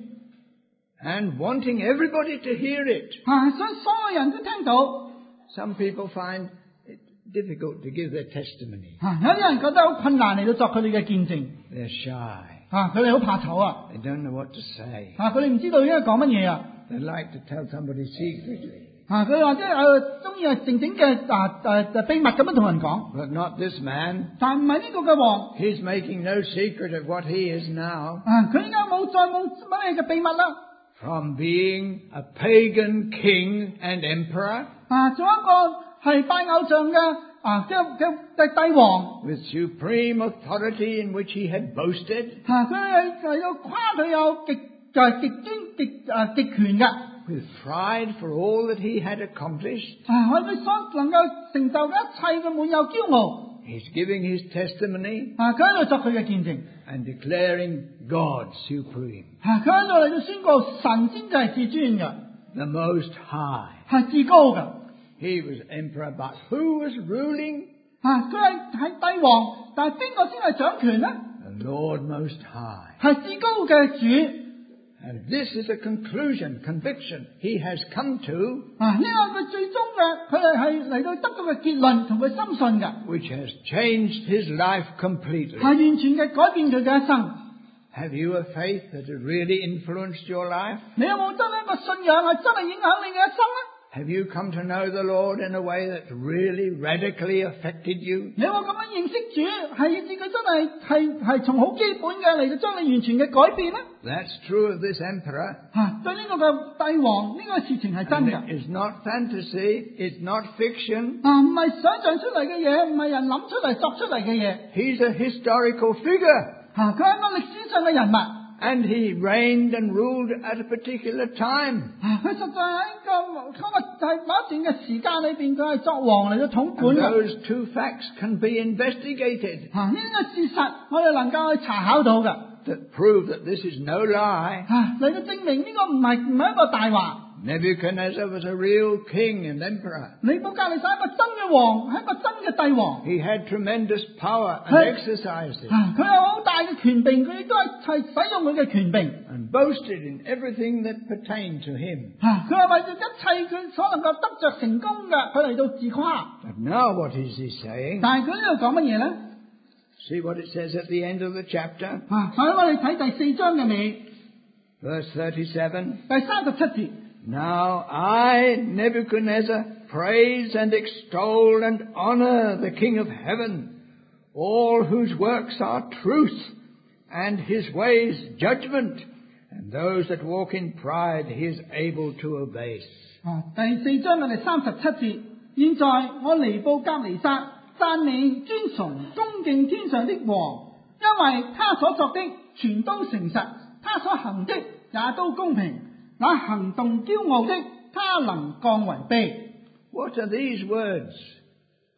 and wanting everybody to hear it. 想所有人都聽到。 Some people find it difficult to give their testimony. 有啲人覺得好困難嚟到作佢哋嘅見證， They're shy. 佢哋好怕醜啊， They don't know what to say. 佢哋唔知道應該講乜嘢啊， They like to tell somebody secretly. 佢或者中意靜靜嘅秘密咁樣同人講， But not this man. 但唔係呢個嘅王， He's making no secret of what he is now. 佢依家冇乜嘢嘅秘密啦。 From being a pagan king and emperor, 做一個係拜偶像嘅帝王， with supreme authority in which he had boasted, 佢係要誇佢有極權嘅， with pride for all that he had accomplished. 佢所能夠成就嘅一切嘅滿有驕傲。 He's giving his testimony 佢喺度作佢嘅見證， and declaring God supreme, 佢喺度嚟到宣告神先至係至尊嘅， the Most High. 係至高嘅。 He was emperor, but who was ruling? 佢係帝王，但係邊個先係掌權呢？ The Lord Most High. 係至高嘅主。 And this is a conclusion, conviction he has come to, 呢個佢最終嘅，佢係嚟到得到嘅結論同佢深信嘅， which has changed his life completely. 係完全嘅改變佢嘅一生。 Have you a faith that has really influenced your life? 你有冇真係一個信仰係真係影響你嘅一生呢？ Have you come to know the Lord in a way that really radically affected you? 你有冇咁樣認識主，係以致佢真係從好基本嘅嚟到將你完全嘅改變呢？ That's true of this emperor. 對呢個嘅帝王呢個事情係真 And 嘅。 it's not fantasy, it's not fiction. 唔係想象出嚟嘅嘢，唔係人諗出嚟作出嚟嘅嘢。 He's a historical figure. 佢係一個歷史上嘅人物。 And he reigned and ruled at a particular time. 佢實在喺嗰個喺某一段嘅時間裏邊，佢係作王嚟到統 And 管嘅。 those two facts can be investigated 呢個事實我哋能夠去查考到嘅， that prove that this is no lie. 嚟到證明呢個唔係一個大話。 Nebuchadnezzar was a real king and emperor. 尼布甲尼撒係一個真嘅王，係一個真嘅帝王。 He had tremendous power and Hey. exercised it, 佢有好大嘅權柄，佢亦都係使用佢嘅權柄。 and boasted in everything that pertained to him. 佢係為咗一切佢所能夠得着成功嘅，佢嚟到自誇。 But now what is he saying? 但係佢呢度講乜嘢咧？ See what it says at the end of the chapter, 所以我哋睇第4章嘅尾， verse 37. 第37節。 Now I, Nebuchadnezzar, praise and extol and honor the King of heaven, all whose works are truth, and his ways judgment, and those that walk in pride he is able to abase. 第4章嘅第37節，現在我尼布甲尼撒讚美尊崇恭敬天上的王，因為他所作的全都誠實，他所行的也都公平。那行動驕傲的，他能降為卑。 What are these words?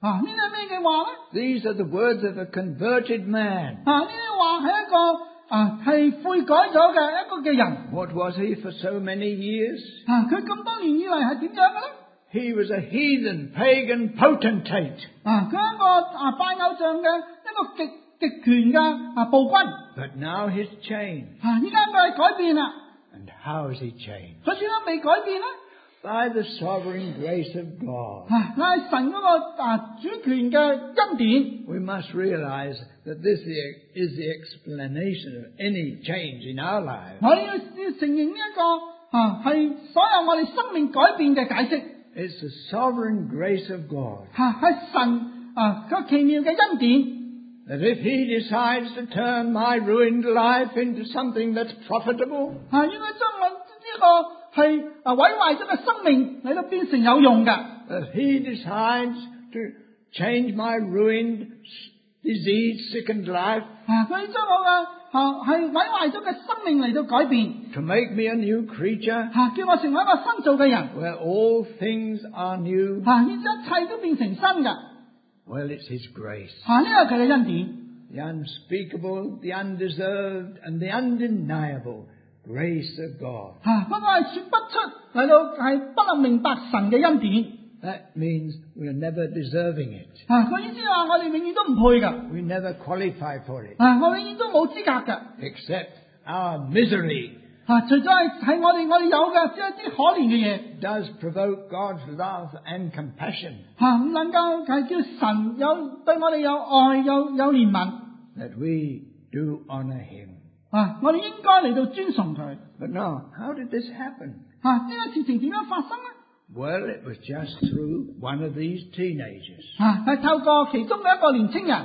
呢啲係咩嘅話咧？ These are the words of a converted man. 呢啲話係一個係悔改咗嘅一個嘅人。 What was he for so many years? 佢咁多年以嚟係點樣嘅咧？ He was a heathen, pagan potentate. 佢係一個拜偶像嘅一個極權嘅暴君。 But now he's changed. 依家佢係改變啦。 And how has he changed? 佢點解未改變咧？ By the sovereign grace of God. 係神嗰個主權嘅恩典。 We must realize that this is the explanation of any change in our lives. 我要承認呢一個係所有我哋生命改變嘅解釋。 It's the sovereign grace of God. 係神個奇妙嘅恩典。 That if he decides to turn my ruined life into something that's profitable, 應該將我呢個係毀壞咗嘅生命嚟到變成有用嘅。 that he decides to change my ruined, disease-sickened life, 佢將我嘅係毀壞咗嘅生命嚟到改變， to make me a new creature, 叫我成為一個新造嘅人， where all things are new. 一切都變成新嘅。 Well, it's his grace. 呢個佢嘅恩典， The unspeakable, the undeserved, and the undeniable grace of God. 嗰個係說不出嚟到係不能明白神嘅恩典。 That means we're never deserving it. 佢意思係話我哋永遠都唔配㗎， We never qualify for it, 我永遠都冇資格㗎。 except our misery 除咗係我哋有嘅，只係啲可憐嘅嘢， does provoke God's love and compassion, 唔能夠係叫神對我哋有愛有憐憫。 that we do honor him. 我哋應該嚟到尊崇佢。 But no, how did this happen? 呢個事情點樣發生咧？ Well, it was just through one of these teenagers. 係透過其中嘅一個年青人，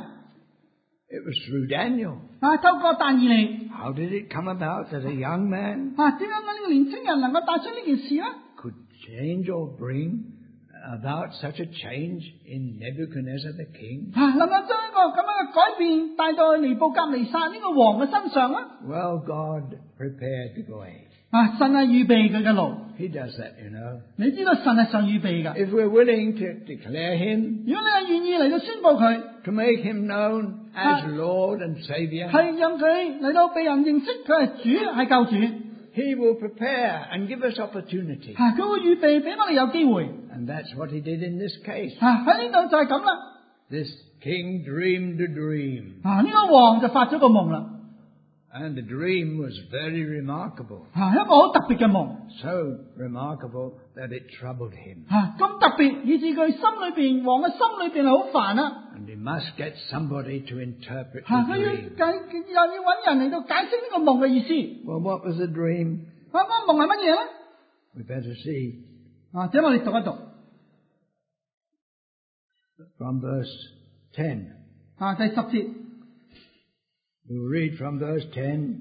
It was through Daniel. 透過但以理。 How did it come about that a young man 點樣呢個年青人能夠帶出呢件事咧？ could change or bring about such a change in Nebuchadnezzar the king? 能夠將一個咁樣嘅改變帶到去尼布甲尼撒呢個王嘅身上咧？ Well, God prepared the way. 神係預備佢嘅路。 He does that, you know. 你知道神係常預備㗎。 If we're willing to declare him, 如果你係願意嚟到宣佈佢， to make him known as Lord and Savior, 係讓佢嚟到被人認識佢係主係救主， he will prepare and give us opportunity. 佢會預備俾我哋有機會。 And that's what he did in this case. 喺呢度就係咁啦。 This king dreamed a dream. 呢個王就發咗個夢啦。 And the dream was very remarkable. 一個好特別嘅夢。 So remarkable that it troubled him. 咁特別，以致佢王嘅心裏邊係好煩啦。 And he must get somebody to interpret 佢 the 要 dream. 又要揾人嚟到解釋呢個夢嘅意思。 Well, what was the dream? 個夢係乜嘢咧？ We better see 請我哋讀一讀。 from verse 10. 第10節。 We'll read from verse 10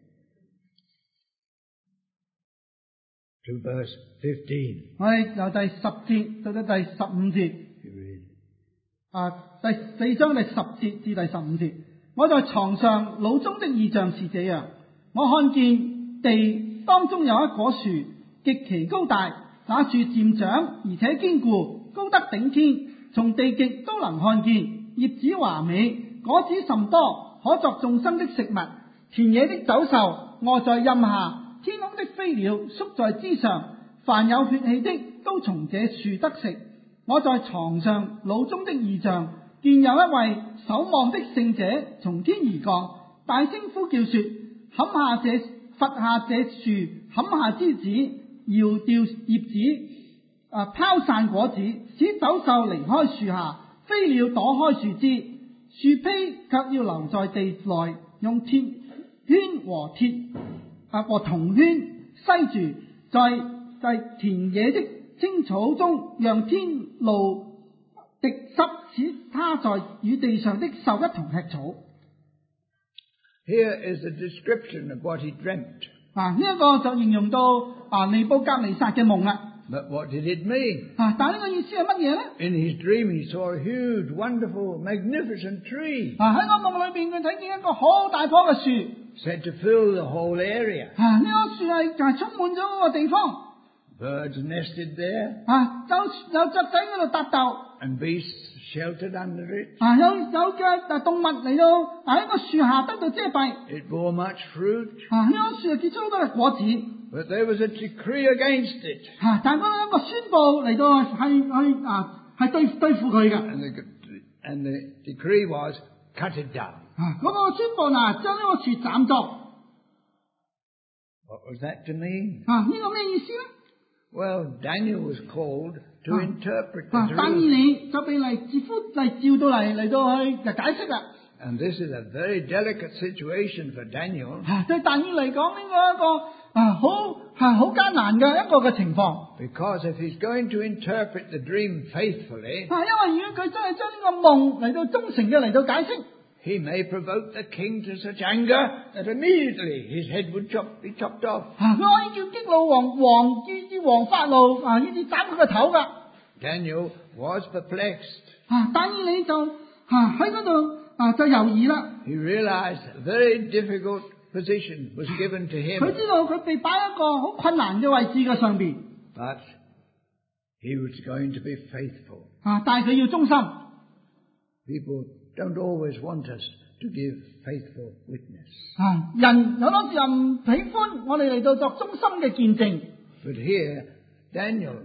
to verse 15. 我哋由第10節到到第15節。 You read. 第4章第10節至第15節。我在床上腦中的異象是這樣：我看見地當中有一棵樹，極其高大，那樹漸長而且堅固，高得頂天，從地極都能看見，葉子華美，果子甚多，可作眾生的食物。田野的走獸臥在蔭下，天空的飛鳥宿在枝上，凡有血氣的都從這樹得食。我在床上腦中的異象，見有一位守望的聖者從天而降，大聲呼叫說：伐下這樹，砍下枝子，搖掉葉子，拋散果子，使走獸離開樹下，飛鳥躲開樹枝，樹坯卻要留在地內，用鐵圈和銅圈篩住，在田野的青草中，讓天露滴濕，使他在與地上的獸一同吃草。 Here is a description of what he dreamt. 呢一個就形容到尼布甲尼撒嘅夢啦。 But what did it mean? 但呢個意思係乜嘢咧？ In his dream he saw a huge, wonderful, magnificent tree. 喺個夢裏邊，佢睇見一個好大棵嘅樹。 Said to fill the whole area. 呢棵樹係充滿咗嗰個地方。 Birds nested there. 有雀仔喺度搭竇。 And beasts sheltered under it. 有嘅動物嚟到喺一個樹下得到遮蔽。 It bore much fruit. 呢棵樹結出好多嘅果子。 But there was a decree against it. 但係嗰一個宣佈嚟到係對付佢嘅。 And the decree was cut it down. 嗰個宣佈將呢個樹斬咗。 What was that to mean? 呢個咩意思咧？ Well, Daniel was called to interpret the 但以 dream. 理就被嚟召到嚟到去解釋啦。 And this is a very delicate situation for Daniel. 對但以嚟講，呢個一個好艱難嘅一個嘅情況。 Because if he's going to interpret the dream faithfully, 因為如果佢真係將呢個夢嚟到忠誠嘅嚟到解釋， he may provoke the king to such anger that immediately his head would be chopped off. 佢可以叫激怒王發怒，以至斬佢個頭噶。 Daniel was perplexed. 但以理就喺嗰度就猶豫啦。 He realized a very difficult position was given to 佢 him. 知道佢被擺一個好困難嘅位置嘅上邊。 But he was going to be faithful. 但係佢要忠心。 People don't always want us to give faithful witness. 人有多時又唔喜歡我哋嚟到作忠心嘅見證。 But here, Daniel,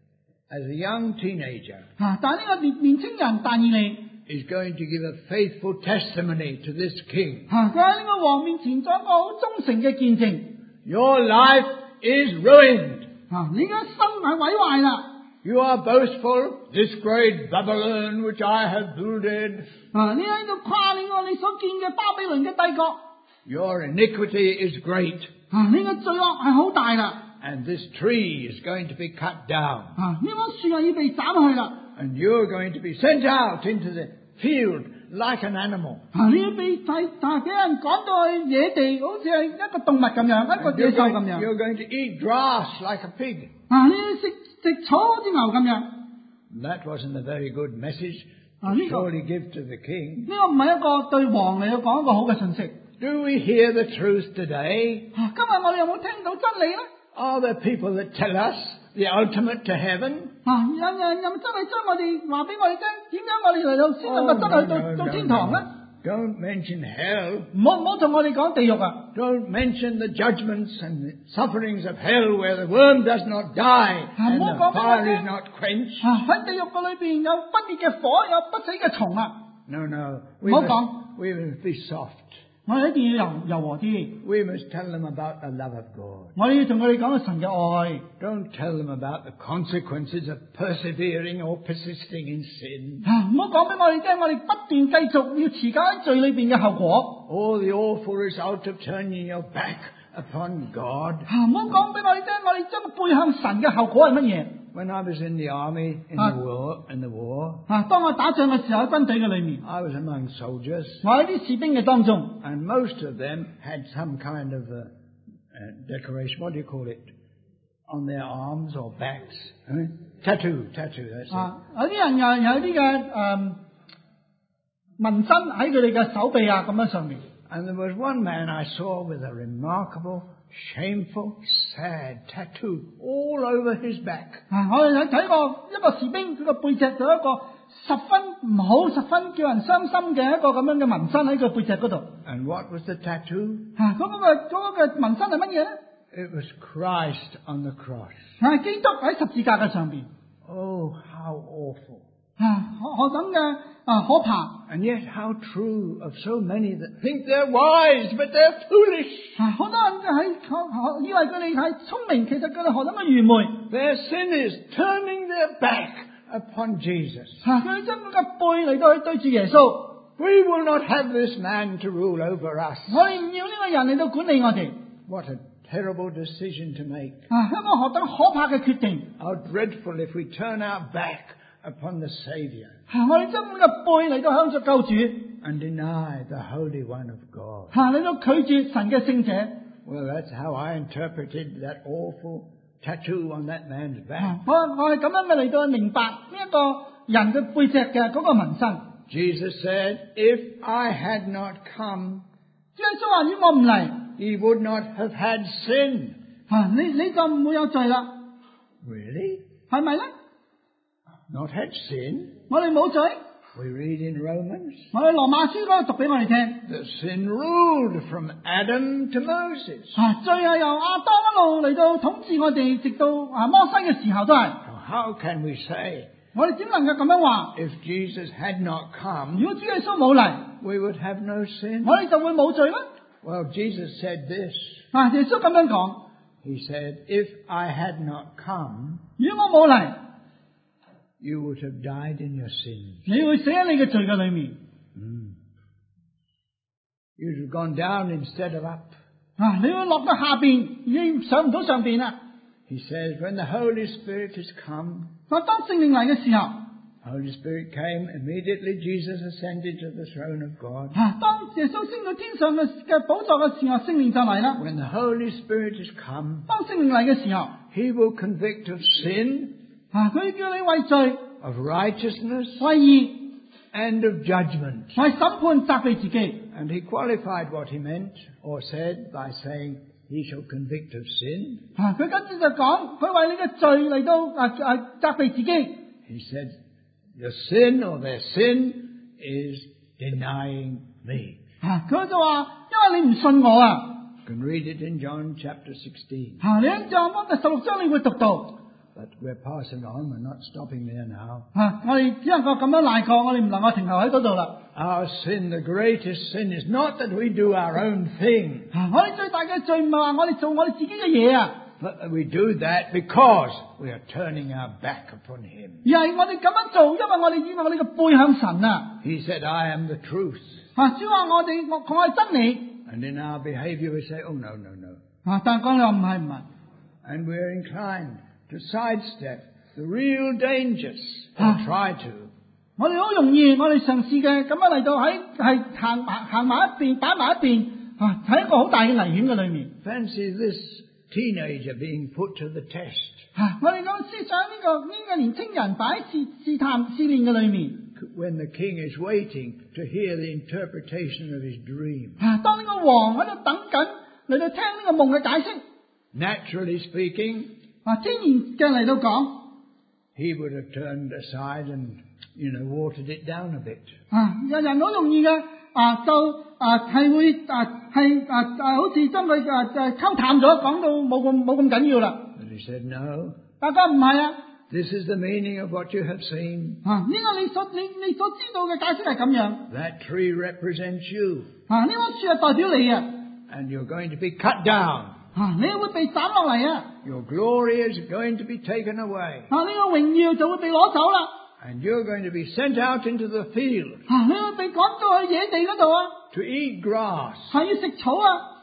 as a young teenager, 但係呢個年青人但以理 is going to give a faithful testimony to this king. 佢喺呢個王面前作一個好忠誠嘅見證。 Your life is ruined. 你嘅心係毀壞啦。 You are boastful, this great Babylon which I have builded. 你喺度誇你我哋所見嘅巴比倫嘅帝國。 Your iniquity is great. 你嘅罪惡係好大啦。 And this tree is going to be cut down. 呢棵樹係要被斬去啦。 And you're going to be sent out into the field like an animal. 你要俾人趕到去野地，好似係一個動物咁樣，一個野獸咁樣。 You're going to eat grass like a pig. 你要食草好似牛咁樣。 That wasn't a very good message to surely give to the king. 呢個唔係一個對王嚟講一個好嘅信息。 Do we hear the truth today? 今日我哋有冇聽到真理咧？ Are there people that tell us the ultimate to heaven? 有人真係將我哋話俾我哋聽，點解我哋嚟到先能夠真係到天堂咧？ Don't mention hell. 唔好同我哋講地獄啊！ Don't mention the judgments and the sufferings of hell where the worm does not die and the fire is not quenched. 喺地獄嘅裏邊有不滅嘅火，有不死嘅蟲啊！ No, no. 唔好講。 We must be soft. 我哋一定要柔和啲。 We must tell them about the love of God. 我哋要同佢哋講到神嘅愛。 Don't tell them about the consequences of persevering or persisting in sin. 唔好講俾我哋聽，我哋不斷繼續要持久喺罪裏邊嘅後果。 Or the awful result of turning your back upon God. 唔好講俾我哋聽，我哋將背向神嘅後果係乜嘢？ When I was in the army in the war, 當我打仗嘅時候喺軍隊嘅裏面， I was among soldiers. 我喺啲士兵嘅當中 And most of them had some kind of decoration. What do you call it? On their arms or backs? Tattoo. That's it. 有啲人又有啲嘅紋身喺佢哋嘅手臂咁樣上面。 And there was one man I saw with a remarkable, shameful, sad tattoo all over his back. 我哋睇過一個士兵，佢個背脊就有一個十分唔好、十分叫人傷心嘅一個咁樣嘅紋身喺個背脊嗰度。 And what was the tattoo? 嗰個嘅紋身係乜嘢咧？ It was Christ on the cross. 係基督喺十字架嘅上邊。 Oh, how awful. 何等嘅可怕。 And yet how true of so many that think they're wise, but they're foolish. 好多人以為佢哋係聰明，其實佢哋何等嘅愚昧。 Their sin is turning their back upon Jesus. 佢哋將佢嘅背嚟到去對住耶穌。 We will not have this man to rule over us. 我哋唔要呢個人嚟到管理我哋。 What a terrible decision to make. 一個何等可怕嘅決定。 How dreadful if we turn our back upon the Savior. 我哋將佢嘅背嚟到向着救主。 And deny the Holy One of God. 嚟到拒絕神嘅聖者。 Well, that's how I interpreted that awful tattoo on that man's back. 我係咁樣嘅嚟到明白呢一個人嘅背脊嘅嗰個紋身。 Jesus said, if I had not come, 耶穌話如果我唔嚟 he would not have had sin. 你就唔會有罪啦。 Really? 係咪咧？ Not had sin? 我哋冇罪。 We read in Romans 我喺羅馬書嗰度讀俾我哋聽。 that sin ruled from Adam to Moses. 罪係由亞當一路嚟到統治我哋，直到摩西嘅時候都係。 So how can we say 我哋點能夠咁樣話？ if Jesus had not come, 如果主耶穌冇嚟， we would have no sin? 我哋就會冇罪啦。 Well, Jesus said this. 耶穌咁樣講， He said, if I had not come, 如果我冇嚟， you would have died in your sins. 你會死喺你嘅罪嘅裏面。 You'd have gone down instead of up. 你會落到下邊，已經上唔到上邊啦。 He says, when the Holy Spirit has come, 當聖靈嚟嘅時候， Holy Spirit came, immediately Jesus ascended to the throne of God. 當耶穌升到天上嘅寶座嘅時候，聖靈就嚟啦。 When the Holy Spirit has come, 當聖靈嚟嘅時候， He will convict of sin, 佢叫你為罪、 of righteousness, 為義、 and of judgment. 為審判責備自己。 And He qualified what He meant or said by saying, He shall convict of sin. 佢跟住就講，佢為你嘅罪嚟到責備自己。 He said, the sin or their sin is denying me. 佢就話，因為你唔信我啊。 You can read it in John chapter 16. 你喺約翰第16章你會讀到。 But we're passing on, we're not stopping there now. 我哋只能夠咁樣賴過，我哋唔能夠停留喺嗰度啦。 Our sin, the greatest sin, is not that we do our own thing. 我哋最大嘅罪唔係話我哋做我哋自己嘅嘢啊， But that we do that because we are turning our back upon Him. 而係我哋咁樣做，因為我哋以為我哋嘅背向神啊。 He said, I am the truth. 主話我係真理。 And in our behavior we say, oh no, no, no. 但係講你話唔係唔係。 And we're inclined to sidestep the real dangers or try to. 我哋好容易，我哋嘗試嘅咁樣嚟到係行埋一邊，擺埋一邊，喺一個好大嘅危險嘅裏面。 Fancy this teenager being put to the test. 我哋咁思想呢個年青人擺喺試煉嘅裏面。 When the king is waiting to hear the interpretation of his dream. 當呢個王喺度等緊嚟到聽呢個夢嘅解釋。 Naturally speaking, 天然嘅嚟到講， he would have turned aside and, watered it down a bit. 人好容易嘅係會好似將佢溝淡咗，講到冇咁緊要啦。 But he said, no. 大家唔係啊。 This is the meaning of what you have seen. 呢個你所知道嘅解釋係咁樣。 That tree represents you. 呢棵樹係代表你啊。 And you're going to be cut down. 你會被斬落嚟啊。 Your glory is going to be taken away. 呢個榮耀就會被攞走啦。 And you're going to be sent out into the field. 你會被趕到去野地嗰度啊。 To eat grass. 要食草啊。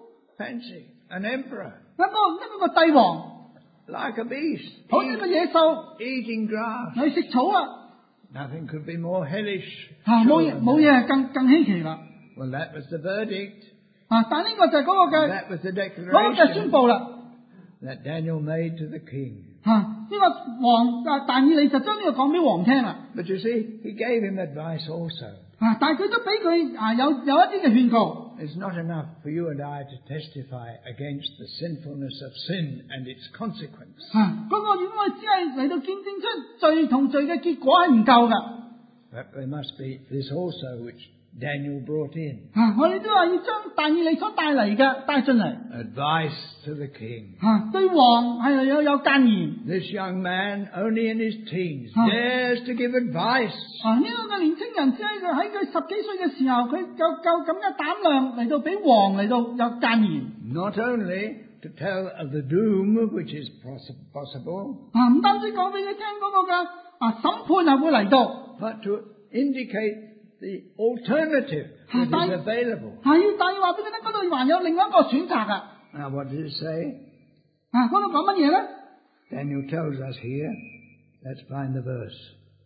Fancy. An emperor. 一個帝王。 Like a beast. 好似個野獸。 Eating grass. 去食草啊。 Nothing could be more hellish. 冇嘢係更稀奇啦。 Well, that was the verdict. 但呢個就係嗰個嘅 That was the 嗰個嘅宣佈啦。 That Daniel made to the king. 呢個王但以理就將呢個講俾王聽啦。 But you see, he gave him advice also. 但係佢都俾佢有一啲嘅勸告。 It's not enough for you and I to testify against the sinfulness of sin and its consequence. 嗰個如果我哋只係嚟到見證出罪同罪嘅結果係唔夠㗎。 But there must be this also which Daniel brought in. 我哋都話要將但以理所帶嚟嘅帶進嚟。 Advice to the king. 對王係有諫言。 This young man, only in his teens, dares to give advice. 呢個嘅年青人只係喺佢10幾歲嘅時候，佢夠咁嘅膽量嚟到俾王嚟到有諫言。 Not only to tell of the doom which is possible. 唔單止講俾你聽嗰個嘅審判係會嚟到。 But to indicate the alternative that is available. 要話俾你聽，嗰度還有另一個選擇㗎。 Now what does it say? 嗰度講乜嘢咧？ Daniel tells us here. Let's find the verse.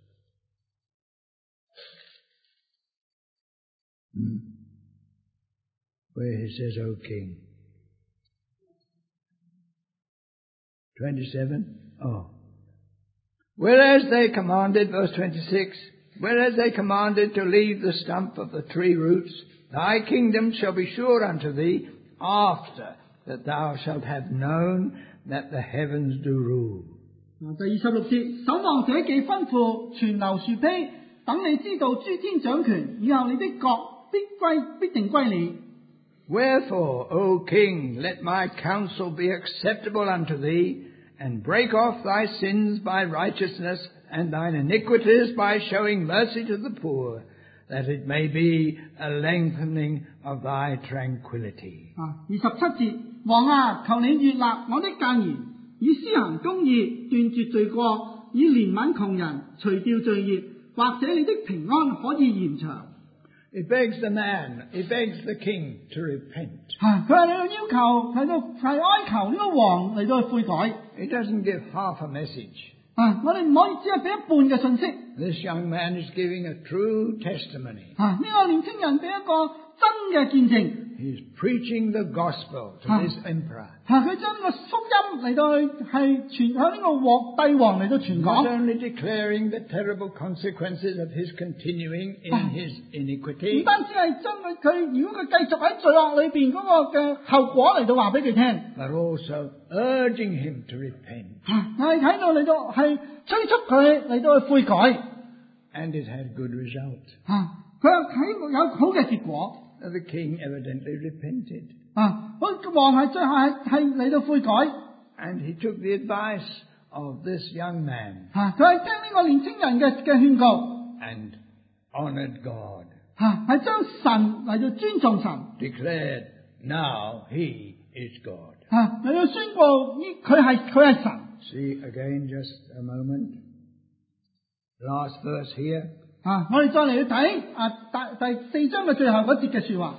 Where he says, O king. 27. Whereas they commanded, verse 26, whereas they commanded to leave the stump of the tree roots, thy kingdom shall be sure unto thee after that thou shalt have known that the heavens do rule. 第26節，守望者既吩咐存留樹披， 等你知道諸天掌權，以後你的國必定歸你。 Wherefore, O King, let my counsel be acceptable unto thee, and break off thy sins by righteousness, and thine iniquities by showing mercy to the poor, that it may be a lengthening of thy tranquility. 27節，王啊，求你悅納我的諫言，以施行公義，斷絕罪過，以憐憫窮人，除掉罪孽，或者你的平安可以延長。 It begs the king to repent. 佢話你要求係哀求呢個王嚟到去悔改。 He doesn't give half a message. 我哋唔可以只係俾一半嘅信息。 This young man is giving a true testimony. 呢個年青人俾一個真嘅見證。 He's preaching the gospel to this emperor. 佢將個福音嚟到去係傳向呢個帝王嚟到傳講。 Not only declaring the terrible consequences of his continuing in his iniquity. 唔單止係將佢如果佢繼續喺罪惡裏邊嗰個嘅後果嚟到話俾佢聽。 But also urging him to repent. 係喺度嚟到係催促佢嚟到去悔改。 And it had good result. 佢喺有好嘅結果。 The king evidently repented. 王係最後係嚟到悔改。 And he took the advice of this young man. 佢係聽呢個年青人嘅勸告。 And honored God. 係將神嚟到尊重神。 Declared, now he is God. 嚟到宣布佢係神。 See again, just a moment. Last verse here. 我哋再嚟去睇第4章嘅最後嗰節嘅說話。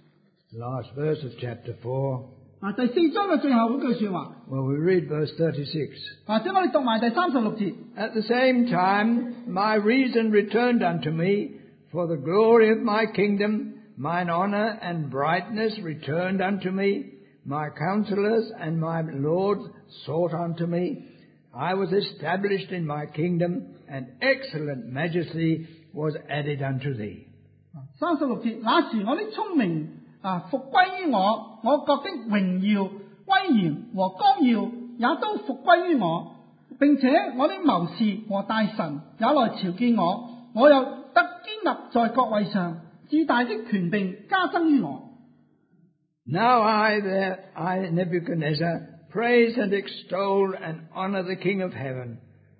Last verse of chapter 4. 第4章嘅最後嗰句說話。 Well, we read verse 36. 或者我哋讀埋第36節。 At the same time, my reason returned unto me, for the glory of my kingdom, mine honor and brightness returned unto me. My counselors and my lords sought unto me. I was established in my kingdom, and excellent majesty was added unto thee. 36節，那時我的聰明復歸於我，我國的榮耀、威嚴和光耀也都復歸於我，並且我的謀士和大臣也來朝見我，我又得堅立在國位上，至大的權柄加增於我。 Now I, Nebuchadnezzar, praise and extol and honor the King of heaven,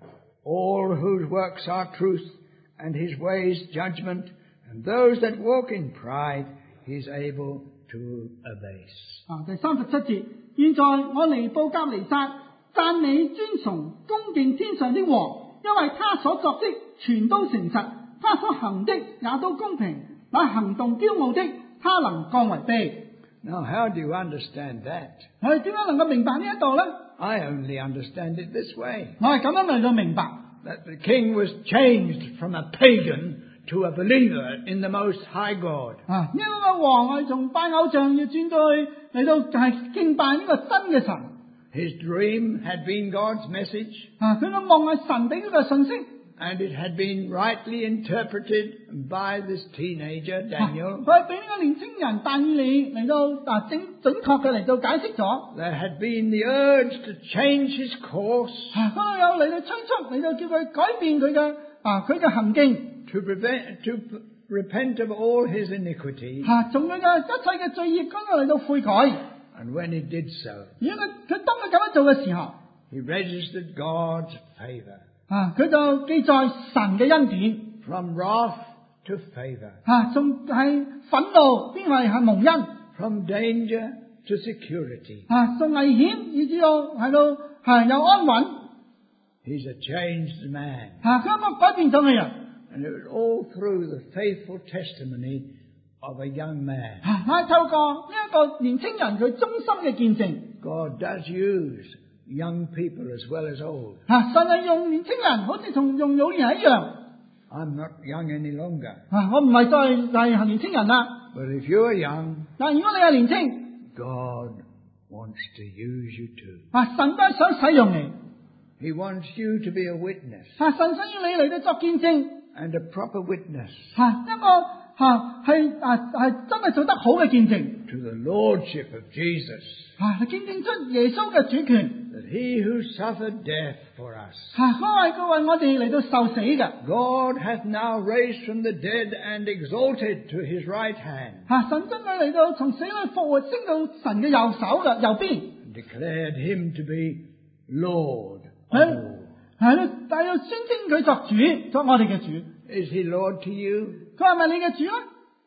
all whose works are truth, and his ways judgment, and those that walk in pride he is able to abase. 第37節，現在我尼布甲尼撒讚美尊崇恭敬天上的王，因為他所作的全都誠實，他所行的也都公平，那行動驕傲的他能降為卑。 Now, how do you understand that? 我哋點樣能夠明白呢一度呢？ I only understand it this way. 我係咁樣嚟到明白。 That the king was changed from a pagan to a believer in the Most High God. 因為個王係從拜偶像要轉到去嚟到係敬拜呢個真嘅神。 His dream had been God's message. 佢個夢係神俾佢嘅信息。 And it had been rightly interpreted by this teenager, Daniel. 佢俾呢個年青人但以理嚟到準確嘅嚟到解釋咗。 There had been the urge to change his course. 都有嚟到催促，嚟到叫佢改變佢嘅行徑。 To repent of all his iniquity. 從佢嘅一切嘅罪孽嗰度嚟到悔改。 And when he did so, 如果佢當佢咁樣做嘅時候 he registered God's favor. 佢就記載神嘅恩典。 From wrath to favor. 從係憤怒變為係蒙恩。 From danger to security. 從危險以至到係到係有安穩。 He's a changed man. 佢一個改變咗嘅人。 And it was all through the faithful testimony of a young man. 係透過呢一個年青人佢忠心嘅見證。 God does use young people as well as old. 神係用年青人，好似同用老年人一樣。 I'm not young any longer. 我唔係再係年青人啦。 But if you are young, 但如果你係年青 God wants to use you too. 神都係想使用你。 He wants you to be a witness. 神想要你嚟到作見證。 And a proper witness. 一個係真係做得好嘅見證。 to the lordship of Jesus, 係見證出耶穌嘅主權。 that he who suffered death for us, 佢為我哋嚟到受死嘅。 God hath now raised from the dead and exalted to his right hand, 神將佢嚟到從死裏復活，升到神嘅右手嘅右邊， and declared him to be Lord of 係 all. 係咯，但係要宣稱佢作主，作我哋嘅主。 Is he Lord to you? 佢係咪你嘅主咧？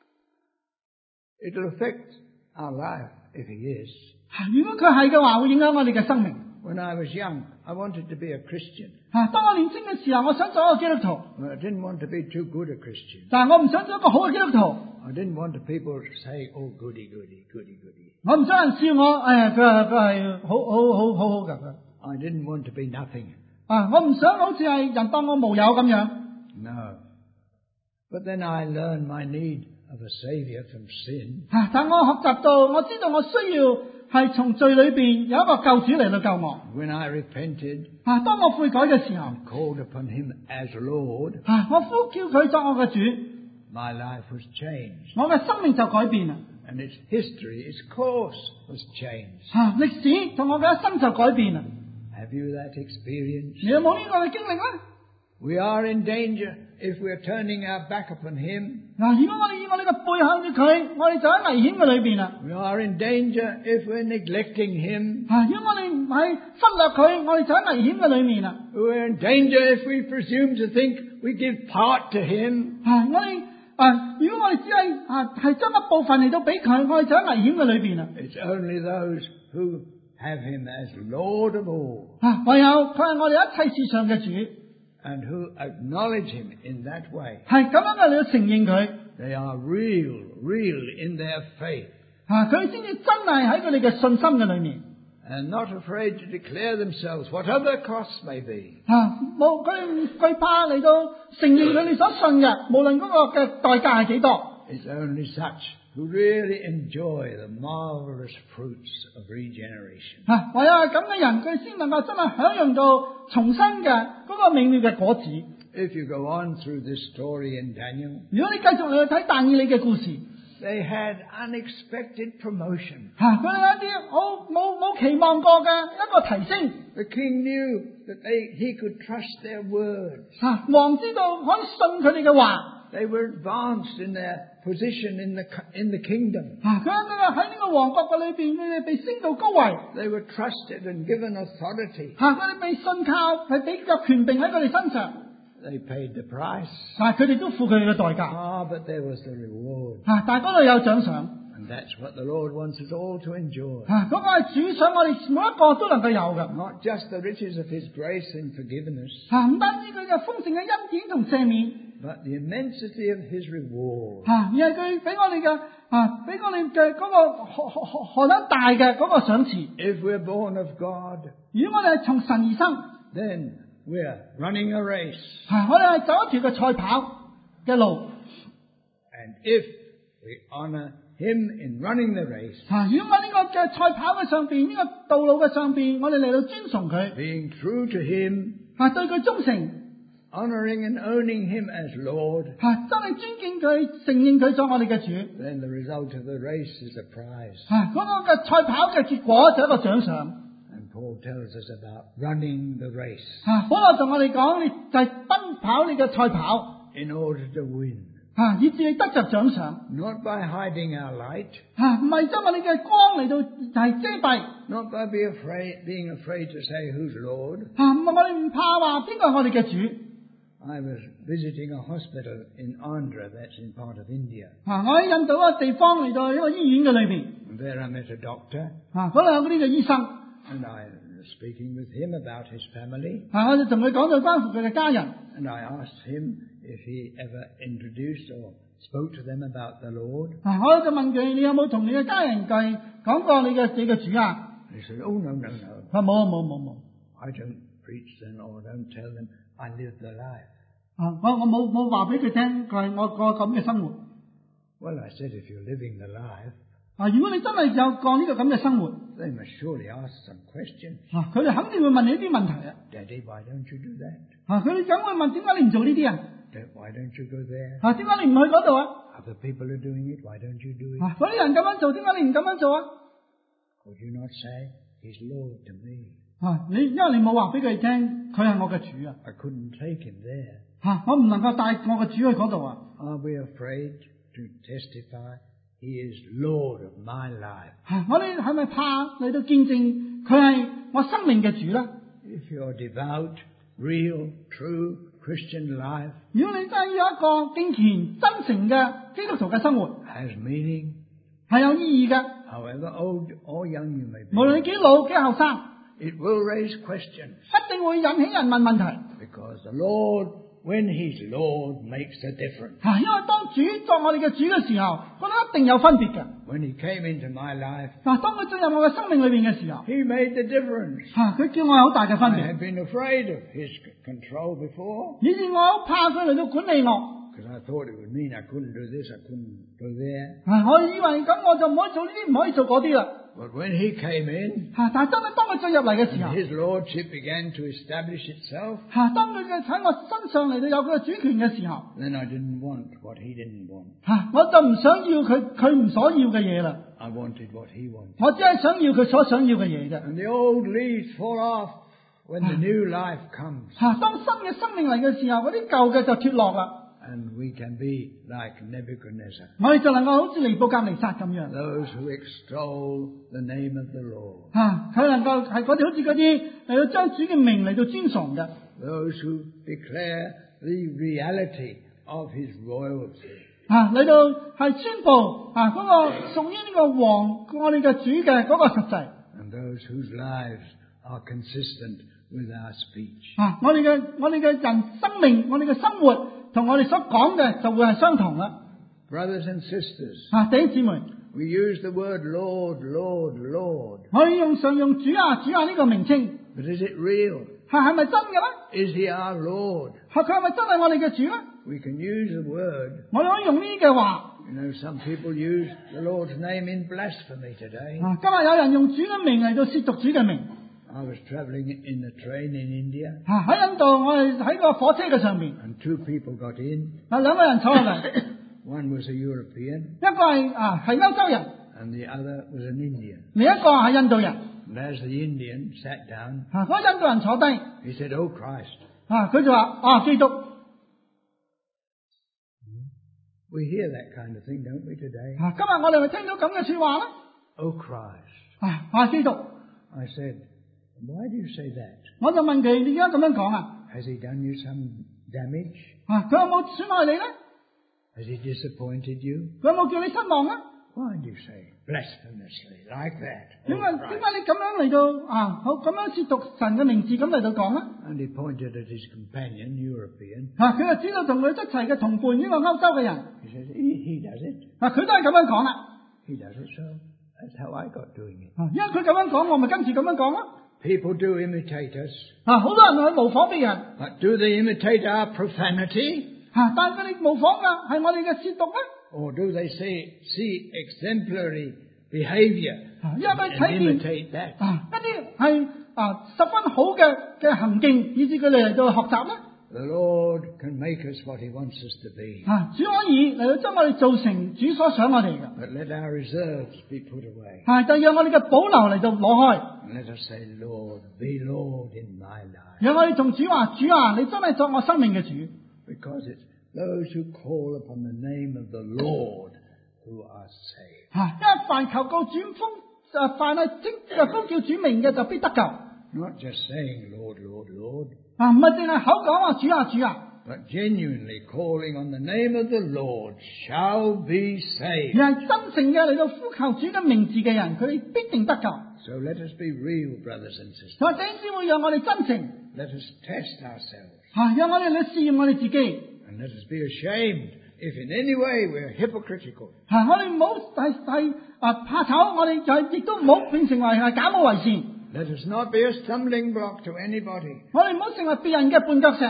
It'll affect our life if he is. 如果佢係嘅話，會影響我哋嘅生命。 When I was young, I wanted to be a Christian. 當我年輕嘅時候，我想做一個基督徒， Well, I didn't want to be too good a Christian. 但係我唔想做一個好嘅基督徒。 I didn't want the people to say, oh, goody, goody, goody, goody. 我唔想人笑我，佢係好嘅。 I didn't want to be nothing. 我唔想好似係人當我無有咁樣。 No. But then I learned my need of a Saviour from sin. 但我學習到，我知道我需要係從罪裏邊有一個救主嚟到救我。 When I repented, 當我悔改嘅時候， called upon him as Lord, 我呼叫佢作我嘅主， my life was changed. 我嘅生命就改變啦。 And its history, its course was changed. 歷史同我嘅一生就改變啦。 Have you that experience? 你有冇呢個嘅經歷咧？ We are in danger if we're turning our back upon him. 如果我哋以我哋嘅背向住佢，我哋就喺危險嘅裏邊啦。 We are in danger if we're neglecting him. 如果我哋唔係忽略佢，我哋就喺危險嘅裏面啦。 We're in danger if we presume to think we give part to him. 我哋如果我哋只係將一部分嚟到俾佢，我哋就喺危險嘅裏邊啦。 It's only those who have him as Lord of all, 唯有佢係我哋一切事上嘅主， and who acknowledge him in that way. 係咁樣嘅你要承認佢， They are real in their faith, 佢先至真係喺佢哋嘅信心嘅裏面， and not afraid to declare themselves, whatever the costs may be. 冇佢哋唔懼怕嚟到承認佢哋所信嘅，無論嗰個嘅代價係幾多。 It's only such who really enjoy the marvelous fruits of regeneration. 唯有係咁嘅人，佢先能夠真係享用到重生嘅嗰個美妙嘅果子。 If you go on through this story in Daniel, 如果你繼續嚟去睇但以理嘅故事， they had unexpected promotion. 佢哋有一啲冇期望過嘅一個提升。 The king knew that he could trust their words. 王知道可以信佢哋嘅話。 They were advanced in their position in the kingdom. 佢喺呢個王國嘅裏邊，佢哋被升到高位。 They were trusted and given authority. 佢哋被信靠，係俾個權柄喺佢哋身上。 They paid the price. 佢哋都付佢哋嘅代價。 But there was the reward. 但係嗰度有獎賞。 And that's what the Lord wants us all to enjoy. 嗰個係主想我哋每一個都能夠有嘅。 Not just the riches of His grace and forgiveness, 唔單止佢嘅豐盛嘅恩典同赦免， but the immensity of His reward. 而係佢俾我哋嘅嗰個何等大嘅嗰個賞賜。 If we're born of God, 如果我哋係從神而生， then we're running a race. 我哋係走一條嘅賽跑嘅路。 And if we honor Him in running the race, 如果我呢個嘅賽跑嘅上邊，呢個道路嘅上邊，我哋嚟到尊崇佢， being true to Him, 對佢忠誠， honoring and owning Him as Lord, 真係尊敬佢，承認佢做我哋嘅主。 then the result of the race is a prize. 嗰個嘅賽跑嘅結果就係一個獎賞。 And Paul tells us about running the race 保羅同我哋講，你就係奔跑你嘅賽跑， in order to win. 以至你得着獎賞。 Not by hiding our light, 唔係將我哋嘅光嚟到就係遮蔽， not by being afraid to say who's Lord. 唔係我哋唔怕話邊個係我哋嘅主。 I was visiting a hospital in Andhra, that's in part of India. 我喺印度一個地方嚟到一個醫院嘅裏邊， And there I met a doctor, 嗰度有嗰啲嘅醫生， and I was speaking with him about his family. 我就同佢講到關乎佢嘅家人。 And I asked him if he ever introduced or spoke to them about the Lord. 我就問佢：你有冇同你嘅家人講過你嘅主啊？ He said, oh, no. 冇。 I don't preach them or don't tell them I live the life. 我冇話俾佢聽，佢係我過咁嘅生活。 Well, I said, if you're living the life, 如果你真係有過呢個咁嘅生活， They must surely ask some questions. 佢哋肯定會問你呢啲問題啊。 Daddy, why don't you do that? 佢哋梗會問點解你唔做呢啲啊？ Why don't you go there? 點解你唔去嗰度啊？ Other people are doing it. Why don't you do it? 嗰啲人咁樣做，點解你唔咁樣做啊？ Could you not say, He's Lord to me? 因為你冇話俾佢哋聽，佢係我嘅主啊。 I couldn't take him there. 我唔能夠帶我嘅主去嗰度啊。 Are we afraid to testify He is Lord of my life? 我哋係咪怕嚟到見證佢係我生命嘅主咧？ If you're devout, real, true Christian life 如果你真係要一個敬虔、真誠嘅基督徒嘅生活， has meaning, 係有意義嘅。 however old or young you may 無論你 be, 幾老幾後生， it will raise questions 一定會引起人問問題。 because the Lord, when He's Lord, makes a difference. 因為當主作我哋嘅主嘅時候，覺得一定有分別嘅。 When He came into my life, 當佢進入我嘅生命裏邊嘅時候， He made the difference. 佢叫我有好大嘅分 I 別， had been afraid of His control before 以至我好怕佢嚟到管理我。 because I thought it would mean I couldn't do this, I couldn't go there. 我以為咁我就唔可以做呢啲，唔可以做嗰啲啦。 But when He came in, 但係真係當佢進入嚟嘅時候， His Lordship began to establish itself, 當佢嘅喺我身上嚟到有佢嘅主權嘅時候， then I didn't want what He didn't want. 我就唔想要佢唔所要嘅嘢啦。 I wanted what He wanted. 我只係想要佢所想要嘅嘢啫。 And the old leaves fall off when the new life comes. 當新嘅生命嚟嘅時候，嗰啲舊嘅就脫落啦。 And we can be like Nebuchadnezzar, 我哋就能夠好似尼布甲尼撒咁樣， those who extol the name of the Lord, 佢能夠係嗰啲好似嗰啲嚟到將主嘅名嚟到尊崇嘅， those who declare the reality of His royalty. 嚟到係宣布嗰個屬於呢個王我哋嘅主嘅嗰個實際。 And those whose lives are consistent with our speech. 我哋嘅人生命，我哋嘅生活同我哋所講嘅就會係相同啦。 Brothers and sisters, 弟兄姊妹， we use the word Lord, Lord, Lord. 我哋常用主啊主啊呢個名稱， But is it real? 係咪真嘅咧？ Is He our Lord? 佢係咪真係我哋嘅主咧？ We can use the word. 我哋可以用呢啲嘅話。 You know, some people use the Lord's name in blasphemy today. 今日有人用主嘅名嚟到褻瀆主嘅名。 I was traveling in a train in India, 喺印度，我哋喺個火車嘅上面， and two people got in. 兩個人坐入嚟， One was a European, 一個係歐洲人， and the other was an Indian. 另一個係印度人。 And as the Indian sat down, 嗰個印度人坐低， he said, "Oh Christ." 佢就話基督。 We hear that kind of thing, don't we, today? 今日我哋咪聽到咁嘅說話咧。 Oh Christ. 基督。 I said, "Why do you say that? 我就問佢：你點解咁樣講啊？ Has He done you some damage? 佢有冇損害你咧？ Has He disappointed you? 佢有冇叫你失望啊？ Why do you say blasphemously like that? 點 Oh 解 Christ." 你咁樣嚟到好咁樣褻瀆神嘅名字咁嚟到講啊？ And he pointed at his companion, European. 佢就知道同佢一齊嘅同伴呢個歐洲嘅人， He says, he does it. 佢都係咁樣講啦。 He does it, so that's how I got doing it. 因為佢咁樣講，我咪跟住咁樣講咯。 People do imitate us. 好多人去模仿別人， But do they imitate our profanity? 但係佢哋模仿嘅係我哋嘅褻瀆咧。 Or do they see exemplary behavior 因為佢 and 睇見 imitate that? 一啲係十分好嘅行徑，以至佢哋嚟到學習咧。 The Lord can make us what He wants us to be. 主可以嚟到將我哋做成主所想我哋嘅， But let our reserves be put away. 但讓我哋嘅保留嚟到攞開， And let us say, Lord, be Lord in my life. 讓我哋同主話：主啊，你真係作我生命嘅主。 Because it's those who call upon the name of the Lord who are saved. 因為凡求告主凡係呼叫主名嘅就必得救。 Not just saying, Lord, Lord, Lord, 唔係淨係口講話主啊主啊， but genuinely calling on the name of the Lord shall be 而 saved. 係真誠嘅嚟到呼求主嘅名字嘅人，佢哋必定得救。 So let us be real, brothers and sisters. 或者先會讓我哋真誠， Let us test ourselves. 讓我哋嚟試驗我哋自己。 And let us be ashamed if in any way we're hypocritical. 我哋唔好係怕醜，我哋就亦都唔好變成為係假冒為善。 Let us not be a stumbling block to anybody. 我哋唔好成為別人嘅絆腳石。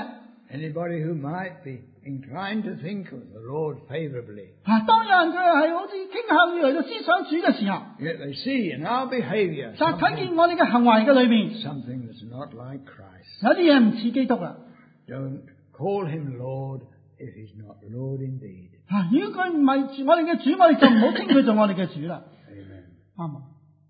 Anybody who might be inclined to think of the Lord favorably, 當有人佢係好似傾向要嚟到思想主嘅時候， yet they see in our behavior 但係睇見我哋嘅行為嘅裏面， something that's not like Christ. 有啲嘢唔似基督啦。 Don't call him Lord if he's not Lord indeed. 如果佢唔係我哋嘅主，我哋就唔好稱佢做我哋嘅主啦。 Amen. 啱啊！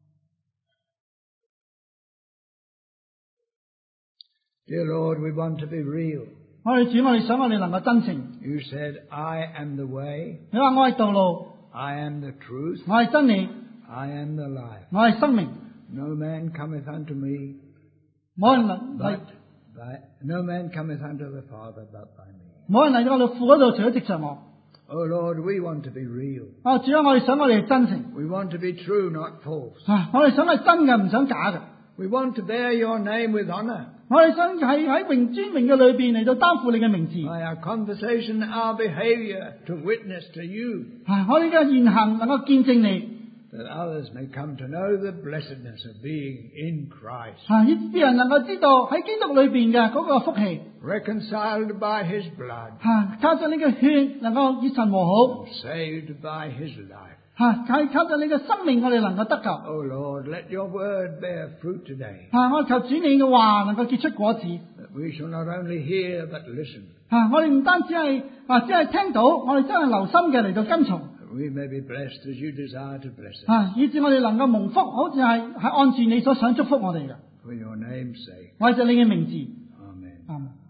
Dear Lord, we want to be real. 我哋主，我哋想我哋能夠真誠。 You said, I am the way, 你話我係道路， I am the truth, 我係真理， I am the life. 我係生命。 No man cometh unto me, 冇人能 but no man cometh unto the Father but by me. 冇人嚟到我哋父嗰度，除咗藉着我。 Oh Lord, we want to be real. 主啊，我哋想我哋係真誠。 We want to be true, not false. 我哋想係真嘅，唔想假嘅。 We want to bear your name with honor. 我哋想喺榮尊榮嘅裏邊嚟到擔負你嘅名字。 By our conversation, our behavior, to witness to you, 我哋嘅言行能夠見證你， that others may come to know the blessedness of being in Christ, 呢啲人能夠知道喺基督裏邊嘅嗰個福氣， reconciled by his blood, 靠着你嘅血能夠與神和好， saved by his life. 靠着你嘅生命，我哋能夠得救。 Oh Lord, let your word bear fruit today, 我求主你嘅話能夠結出果子。 that we shall not only hear but listen, 我哋唔單止係只係聽到，我哋真係留心嘅嚟到跟從， that we may be blessed as you desire to bless us. 以致我哋能夠蒙福，好似係按住你所想祝福我哋嘅。 For your name's sake. 為咗你嘅名字， Amen. 阿們。